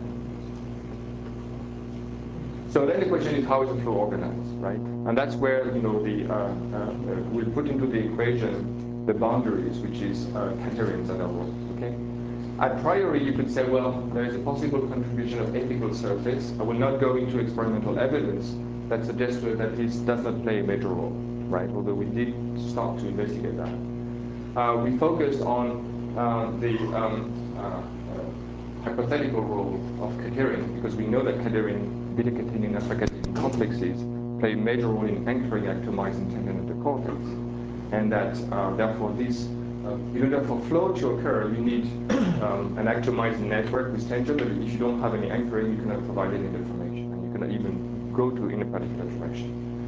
so then the question is, how is the flow organized, right? And that's where, you know, the uh, uh, we'll put into the equation the boundaries, which is uh, catenaries and our role. Okay. A priori, you could say, well, there is a possible contribution of apical surface. I will not go into experimental evidence that suggests that this does not play a major role, right? Although we did start to investigate that. Uh, we focused on uh, the um, uh, uh, hypothetical role of cadherin, because we know that cadherin, beta-catenin, alpha-catenin complexes play a major role in anchoring actomyosin tendon of the cortex, and that uh, therefore this, uh, in order for flow to occur, you need um, an actomyosin network with tension, but if you don't have any anchoring, you cannot provide any deformation, and you cannot even go to in a particular direction.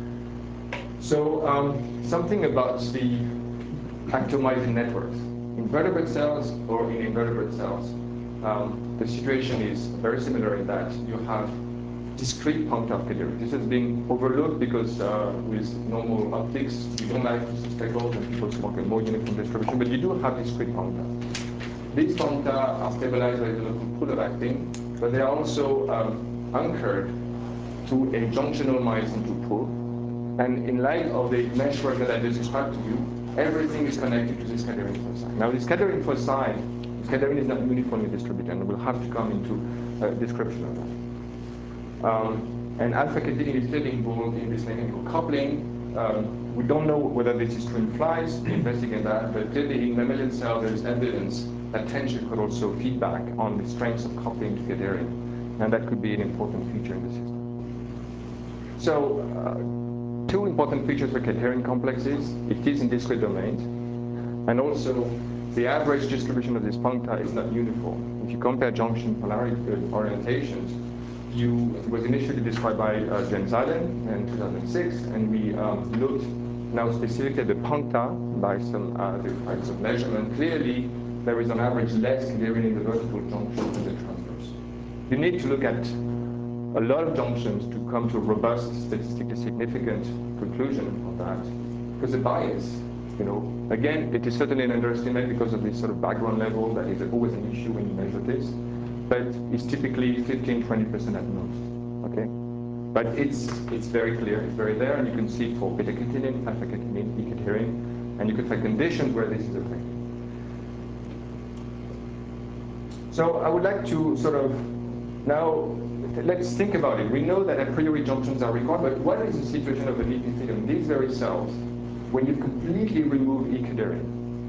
So um, something about the actomyosin networks. In vertebrate cells or in invertebrate cells, um, the situation is very similar in that you have discrete puncta of cadherin. This has been overlooked because uh, with normal optics, you don't like speckles and people smoke a more uniform distribution, but you do have discrete puncta. These puncta are stabilized by the local pool of actin, but they are also um, anchored to a junctional myosin two pool. And in light of the meshwork that I just described to you, everything is connected to this cadherin foci. Now, this cadherin foci, this cadherin is not uniformly distributed, and we'll have to come into a description of that. Um, and alpha-catenin is clearly involved in this mechanical coupling. Um, we don't know whether this is true in flies, we investigate that, but clearly in mammalian cells there is evidence that tension could also feedback on the strengths of coupling to cadherin, and that could be an important feature in the system. So, uh, two important features for cadherin complexes: it is in discrete domains, and also the average distribution of this puncta is not uniform. If you compare junction polarity uh, orientations, you, it was initially described by uh, James Allen in two thousand six, and we um, looked now specifically at the puncta by some uh, the types of measurement. Clearly, there is on average less cadherin in the vertical junction than the transverse. You need to look at a lot of junctions to come to a robust, statistically significant conclusion on that, because the bias, you know, again, it is certainly an underestimate because of this sort of background level that is always an issue when you measure this, but it's typically fifteen, twenty percent at most, okay? But it's it's very clear, it's very there, and you can see for beta-catenin, alpha-catenin, E-cadherin, and you can find conditions where this is affected. So I would like to sort of now, let's think about it. We know that a priori junctions are required, but what is the situation of an epithelium, these very cells, when you completely remove E-cadherin?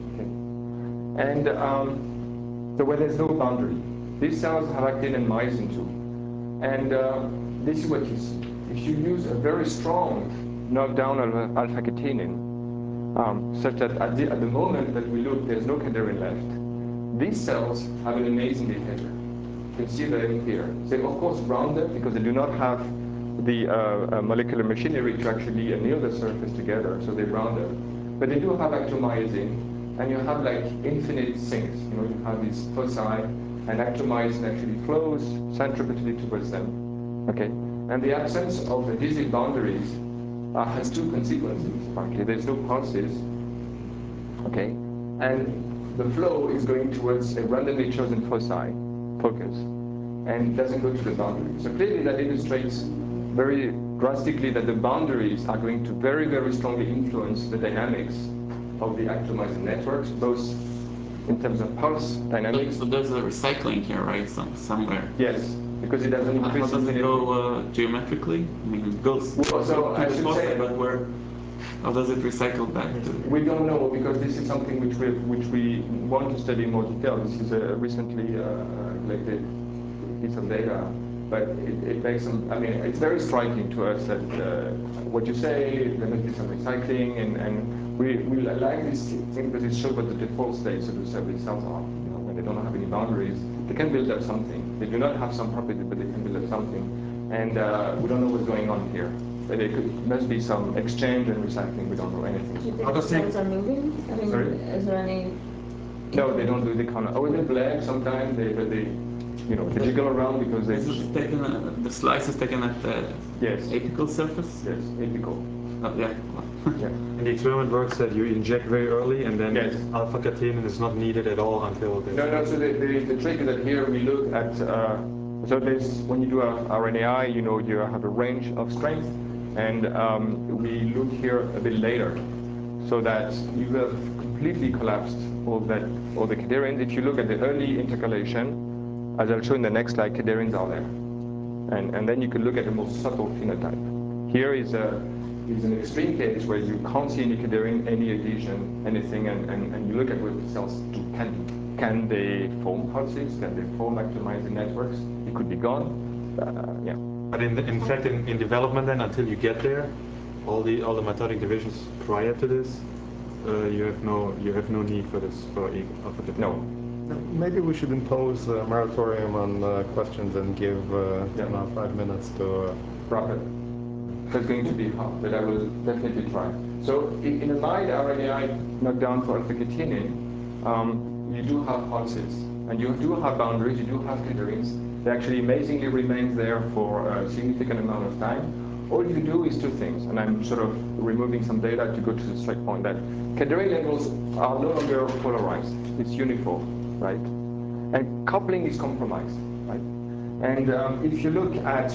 Okay. And um, so where there's no boundary. These cells have actin and myosin too. And uh, this is what you see. If you use a very strong knockdown of alpha-catenin, um, such that at the, at the moment that we look, there's no cadherin left, these cells have an amazing behavior. You can see them here. They of course rounded because they do not have the uh, uh, molecular machinery to actually anneal the surface together, so they rounded. But they do have actomyosin, and you have like infinite sinks. You know, you have these foci, and actomyosin actually flows centripetally towards them. Okay, and the absence of adhesive boundaries uh, has two consequences. Frankly, there's no pulses. Okay, and the flow is going towards a randomly chosen foci, focus, and doesn't go to the boundary. So clearly that illustrates very drastically that the boundaries are going to very, very strongly influence the dynamics of the actomyosin networks, both in terms of pulse dynamics. So there's a recycling here, right, Some, somewhere? Yes, because it doesn't increase. How does it go uh, geometrically? I mean, it goes well, so to I the should foci, say, but where? How does it recycle back to? We don't know, because this is something which we which we want to study in more detail. This is a recently uh, collected piece of data, but it, it makes some. I mean, it's very striking to us that uh, what you say, there must be some recycling, and, and we we like this thing because it shows what the default states of the cell these cells are. You know, when they don't have any boundaries, they can build up something. They do not have some property, but they can build up something, and uh, we don't know what's going on here. But it could, must be some exchange and recycling. We don't know anything. Do you think the cells are moving? I mean, Sorry? is there any? No, they don't do the kind of. Oh, they blend sometimes. They, but they, you know, they jiggle around because they. Is it taken? Uh, the slice is taken at the yes apical surface. Yes, apical. Oh, yeah. Yeah. And the experiment works that you inject very early, and then yes. alpha-catenin is not needed at all until. The no, no. So the, the, the trick is that here we look at. Uh, so there's when you do a R N A I, you know, you have a range of strength. And um, we look here a bit later, so that you have completely collapsed all that, all the cadherins. If you look at the early intercalation, as I'll show in the next slide, cadherins are there, and and then you can look at the most subtle phenotype. Here is a is an extreme case where you can't see any cadherin, any adhesion, anything, and, and, and you look at what the cells do, can do. Can they form pulses? Can they form actomyosin networks? It could be gone. Uh, yeah. But in, the, in fact, in, in development, then until you get there, all the all the mitotic divisions prior to this, uh, you have no you have no need for this for alpha. No. Maybe we should impose a moratorium on uh, questions and give uh, yeah. now five minutes to. Uh, Wrap it. That's going to be hard, but I will definitely try. So in, in a mild R N A I knockdown for alpha-catenin, um, you do have pulses, and you do have boundaries. You do have cadherins. They actually amazingly remain there for a significant amount of time. All you do is two things, and I'm sort of removing some data to go to the strike point, that cadherin levels are no longer polarized. It's uniform, right? And coupling is compromised, right? And um, if you look at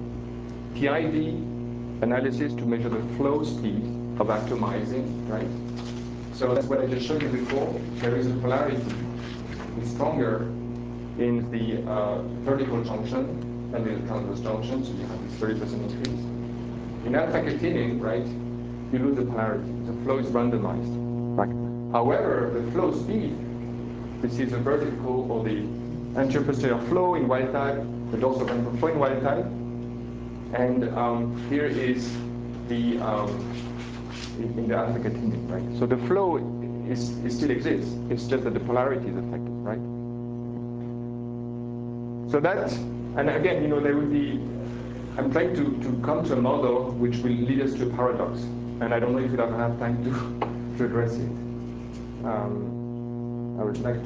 P I D analysis to measure the flow speed of actomyosin, right? So that's what I just showed you before. There is a polarity. It's stronger in the uh, vertical junction than in the transverse junction, so you have this thirty percent increase. In alpha-catenin, right, you lose the polarity. The flow is randomized. Right? However, the flow speed, this is the vertical or the anterior posterior flow in wild type, the dorsal ventral flow in wild type, and um, here is the um, in, in the alpha-catenin, right? So the flow is, it still exists. It's just that the polarity is affected, right? So that, and again, you know, there will be, I'm trying to, to come to a model which will lead us to a paradox. And I don't know if we'll ever have time to, to address it. Um, I would like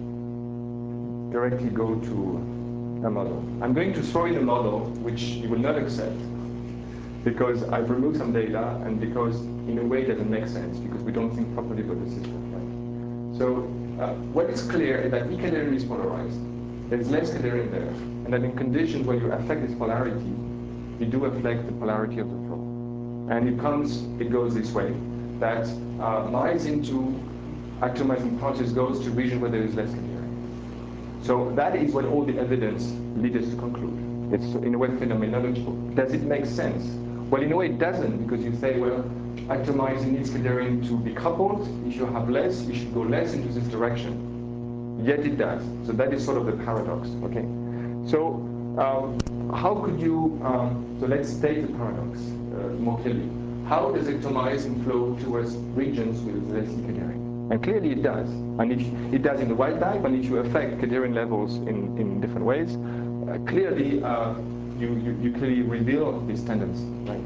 to directly go to a model. I'm going to throw in a model which you will not accept because I've removed some data and because in a way it doesn't make sense because we don't think properly about the system. Right? So uh, what is clear is that E cadherin is polarized. There's less cadherin there. And that in conditions where you affect this polarity, you do affect the polarity of the flow. And it comes, it goes this way, that uh, miles into atomizing particles goes to regions where there is less cadherin. So that is what all the evidence leads us to conclude. It's in a way phenomenological. Does it make sense? Well, in a way it doesn't, because you say, well, atomizing needs cadherin to be coupled. If you have less, you should go less into this direction. Yet it does. So that is sort of the paradox, okay? So um, how could you, um, so let's state the paradox uh, more clearly. How does ectomizing flow towards regions with less cadherin? And clearly it does. And if it does in the wild type, and if you affect cadherin levels in, in different ways, uh, clearly uh, you, you, you clearly reveal this tendency, right?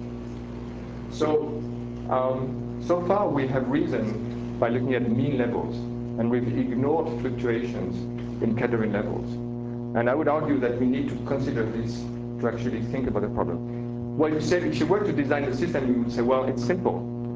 So, um, so far we have reasoned by looking at mean levels, and we've ignored fluctuations in cadherin levels. And I would argue that we need to consider this to actually think about the problem. Well, you said if you were to design the system, you would say, well, it's simple.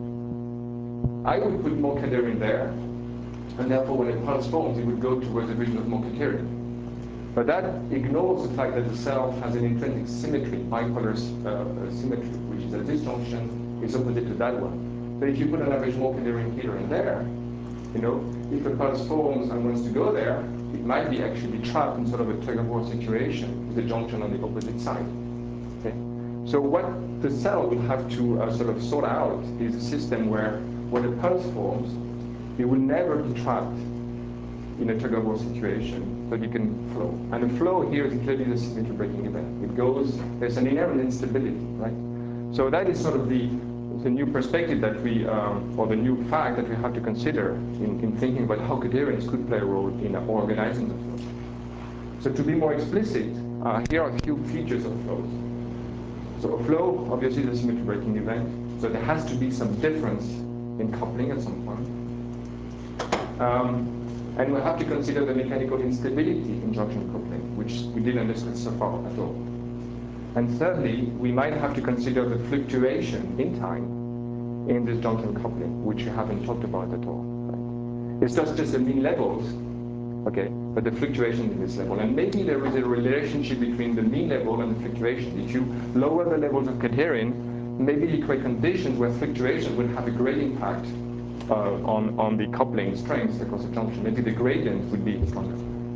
I would put more cadherin there, and therefore when a pulse forms, it would go towards the region of more cadherin. But that ignores the fact that the cell has an intrinsic symmetry, bipolar uh, symmetry, which is at this junction is opposite to that one. So if you put an average more cadherin here and there, you know, if a pulse forms and wants to go there, it might be actually trapped in sort of a tug-of-war situation with the junction on the opposite side. Okay? So what the cell will have to uh, sort of sort out is a system where when a pulse forms, it will never be trapped in a tug-of-war situation, so it can flow. And the flow here is clearly the symmetry breaking event. It goes, there's an inherent instability, right? So that is sort of the, the new perspective that we, um, or the new fact that we have to consider in, in thinking about how cadherins could play a role in organizing the flow. So to be more explicit, uh, here are a few features of flows. So a flow, obviously, is a symmetry breaking event, so there has to be some difference in coupling at some point. Um, And we have to consider the mechanical instability in junction coupling, which we didn't discuss so far at all. And thirdly, we might have to consider the fluctuation in time in this junction coupling, which we haven't talked about at all. Right? It's not just the mean levels, okay, but the fluctuation in this level. And maybe there is a relationship between the mean level and the fluctuation. If you lower the levels of cadherin, maybe you create conditions where fluctuation would have a great impact Uh, on, on the coupling strengths across the junction. Maybe the gradient would be stronger.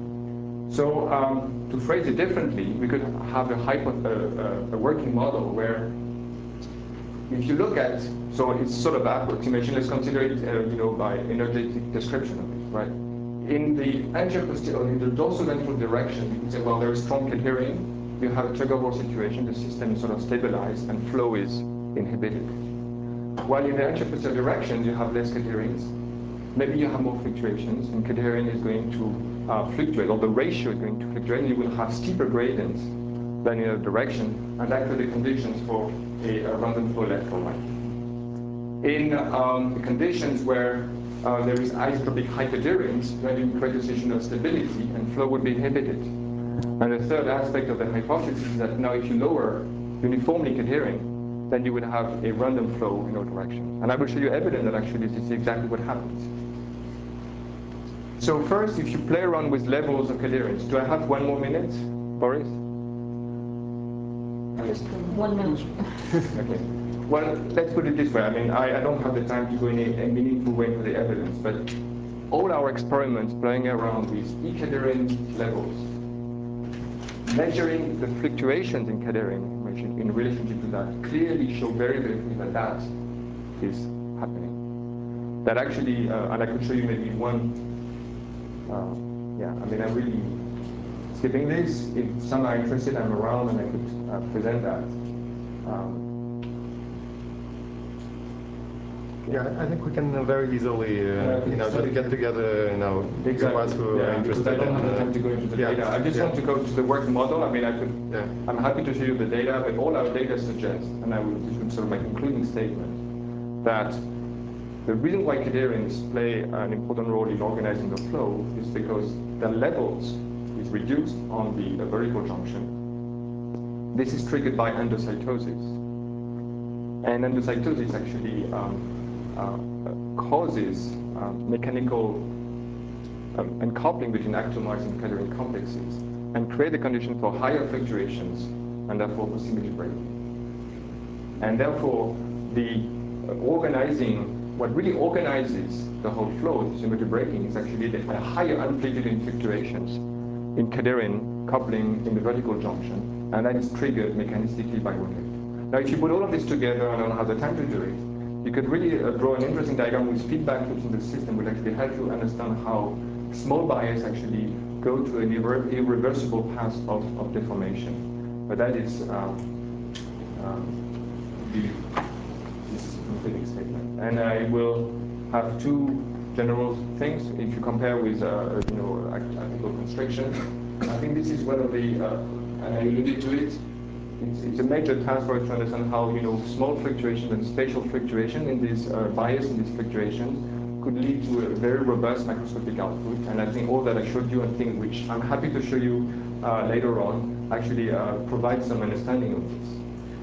So um, to phrase it differently, we could have a, hypo, uh, a working model where if you look at, so it's sort of approximation, let's consider it uh, you know, by energetic description of it, right? In the anterior posterior, in the dorsoventral direction, you could say, well, there is strong cadherin, you have a tug-of-war situation, the system is sort of stabilized and flow is inhibited. While in the anterior direction, you have less cadherins. Maybe you have more fluctuations, and cadherin is going to uh, fluctuate, or the ratio is going to fluctuate, and you will have steeper gradients than in the other direction, and that could be conditions for a, a random flow left or right. In um, the conditions where uh, there is isotropic high cadherins, then you create a situation of stability, and flow would be inhibited. And the third aspect of the hypothesis is that now if you lower uniformly cadherin, then you would have a random flow in all directions. And I will show you evidence that actually this is exactly what happens. So first, if you play around with levels of cadherins, do I have one more minute, Boris? One minute. Okay. Well, let's put it this way. I mean, I, I don't have the time to go in a, a meaningful way into the evidence, but all our experiments playing around with E cadherin levels, measuring the fluctuations in cadherin in relationship to that, clearly show very, very clearly that that is happening. That actually, uh, and I could show you maybe one, uh, yeah, I mean, I'm really skipping this. If some are interested, I'm around and I could uh, present that. Um, Yeah, I think we can uh, very easily, uh, Uh, you know, so- just get together, you know, group of us who are Yeah, because interested I don't in. have the uh, time to go into the yeah, data. I just yeah. want to go to the work model. I mean, I could, Yeah. I'm happy to show you the data, but all our data suggests, and I will, this would sort of my concluding statement, that the reason why cadarians play an important role in organizing the flow is because the levels is reduced on the uh, vertical junction. This is triggered by endocytosis. And endocytosis actually um, uh, causes uh, mechanical um, uncoupling between actomized and cadarian complexes and create the condition for higher fluctuations and therefore for symmetry breaking. And therefore, the uh, organizing, what really organizes the whole flow, symmetry breaking, is actually the a higher amplitude fluctuations in cadarian coupling in the vertical junction, and that is triggered mechanistically by rotate. Now, if you put all of this together, and I don't have the time to do it, you could really uh, draw an interesting diagram with feedback loops in the system, which actually help you understand how small bias actually go to an irre irreversible path of, of deformation. But that is um, um, the this concluding statement. And I will have two general things. If you compare with uh, you know article constriction, I think this is one of the, uh, and I alluded to it. It's, it's a major task for us to understand how you know small fluctuations and spatial fluctuation in this uh, bias in these fluctuations could lead to a very robust microscopic output. And I think all that I showed you and things which I'm happy to show you uh, later on actually uh, provide some understanding of this.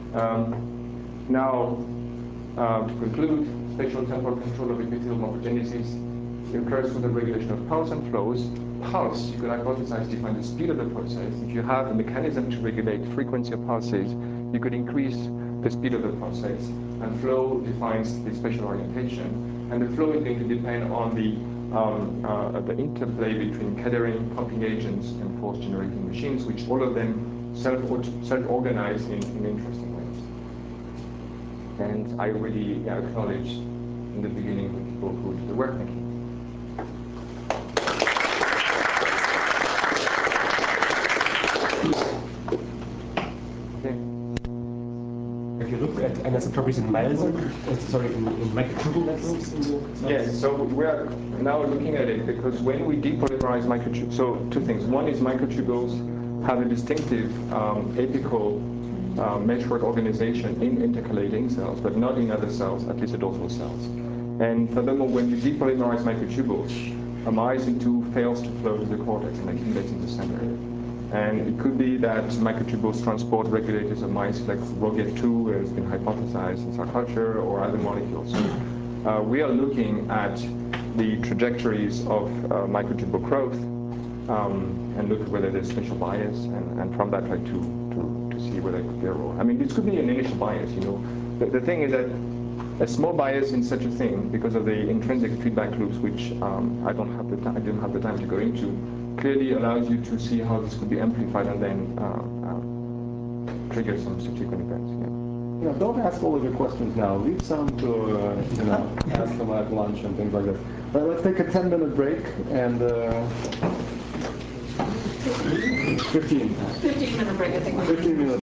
Um, now, uh, to conclude, spatial temporal control of epithelial morphogenesis occurs through the regulation of pulse and flows. Pulse, you could hypothesize, define the speed of the process. If you have a mechanism to regulate frequency of pulses, you could increase the speed of the process. And flow defines the spatial orientation. And the flow is going to depend on the, um, uh, the interplay between cadarian pumping agents and force-generating machines, which all of them self-organize in, in interesting ways. And I really yeah, acknowledge in the beginning the people who did the work. Thank you. If you look at anisotropies in Meilser, uh, sorry, in, in microtubule networks in the Yes, so we are now looking at it because when we depolymerize microtubules, so two things. One is microtubules have a distinctive um, apical uh, meshwork organization in intercalating cells, but not in other cells, at least the dorsal cells. And furthermore, when you depolymerize microtubules, a myosin two fails to flow to the cortex and accumulates in the center. And it could be that microtubules transport regulators of myosin, like R O G E T two has been hypothesized in cell culture, or other molecules. So uh, we are looking at the trajectories of uh, microtubule growth um, and look at whether there's spatial bias, and, and from that try to, to, to see whether it could be a role. I mean, this could be an initial bias, you know. The, the thing is that a small bias in such a thing, because of the intrinsic feedback loops, which um, I don't have the time, I didn't have the time to go into, clearly allows you to see how this could be amplified and then uh, uh, trigger some subsequent events. Yeah. You know, don't ask all of your questions now. Leave some to uh, you know ask them at lunch and things like that. But let's take a ten minute break and uh, fifteen. fifteen minute break, I think. fifteen minutes.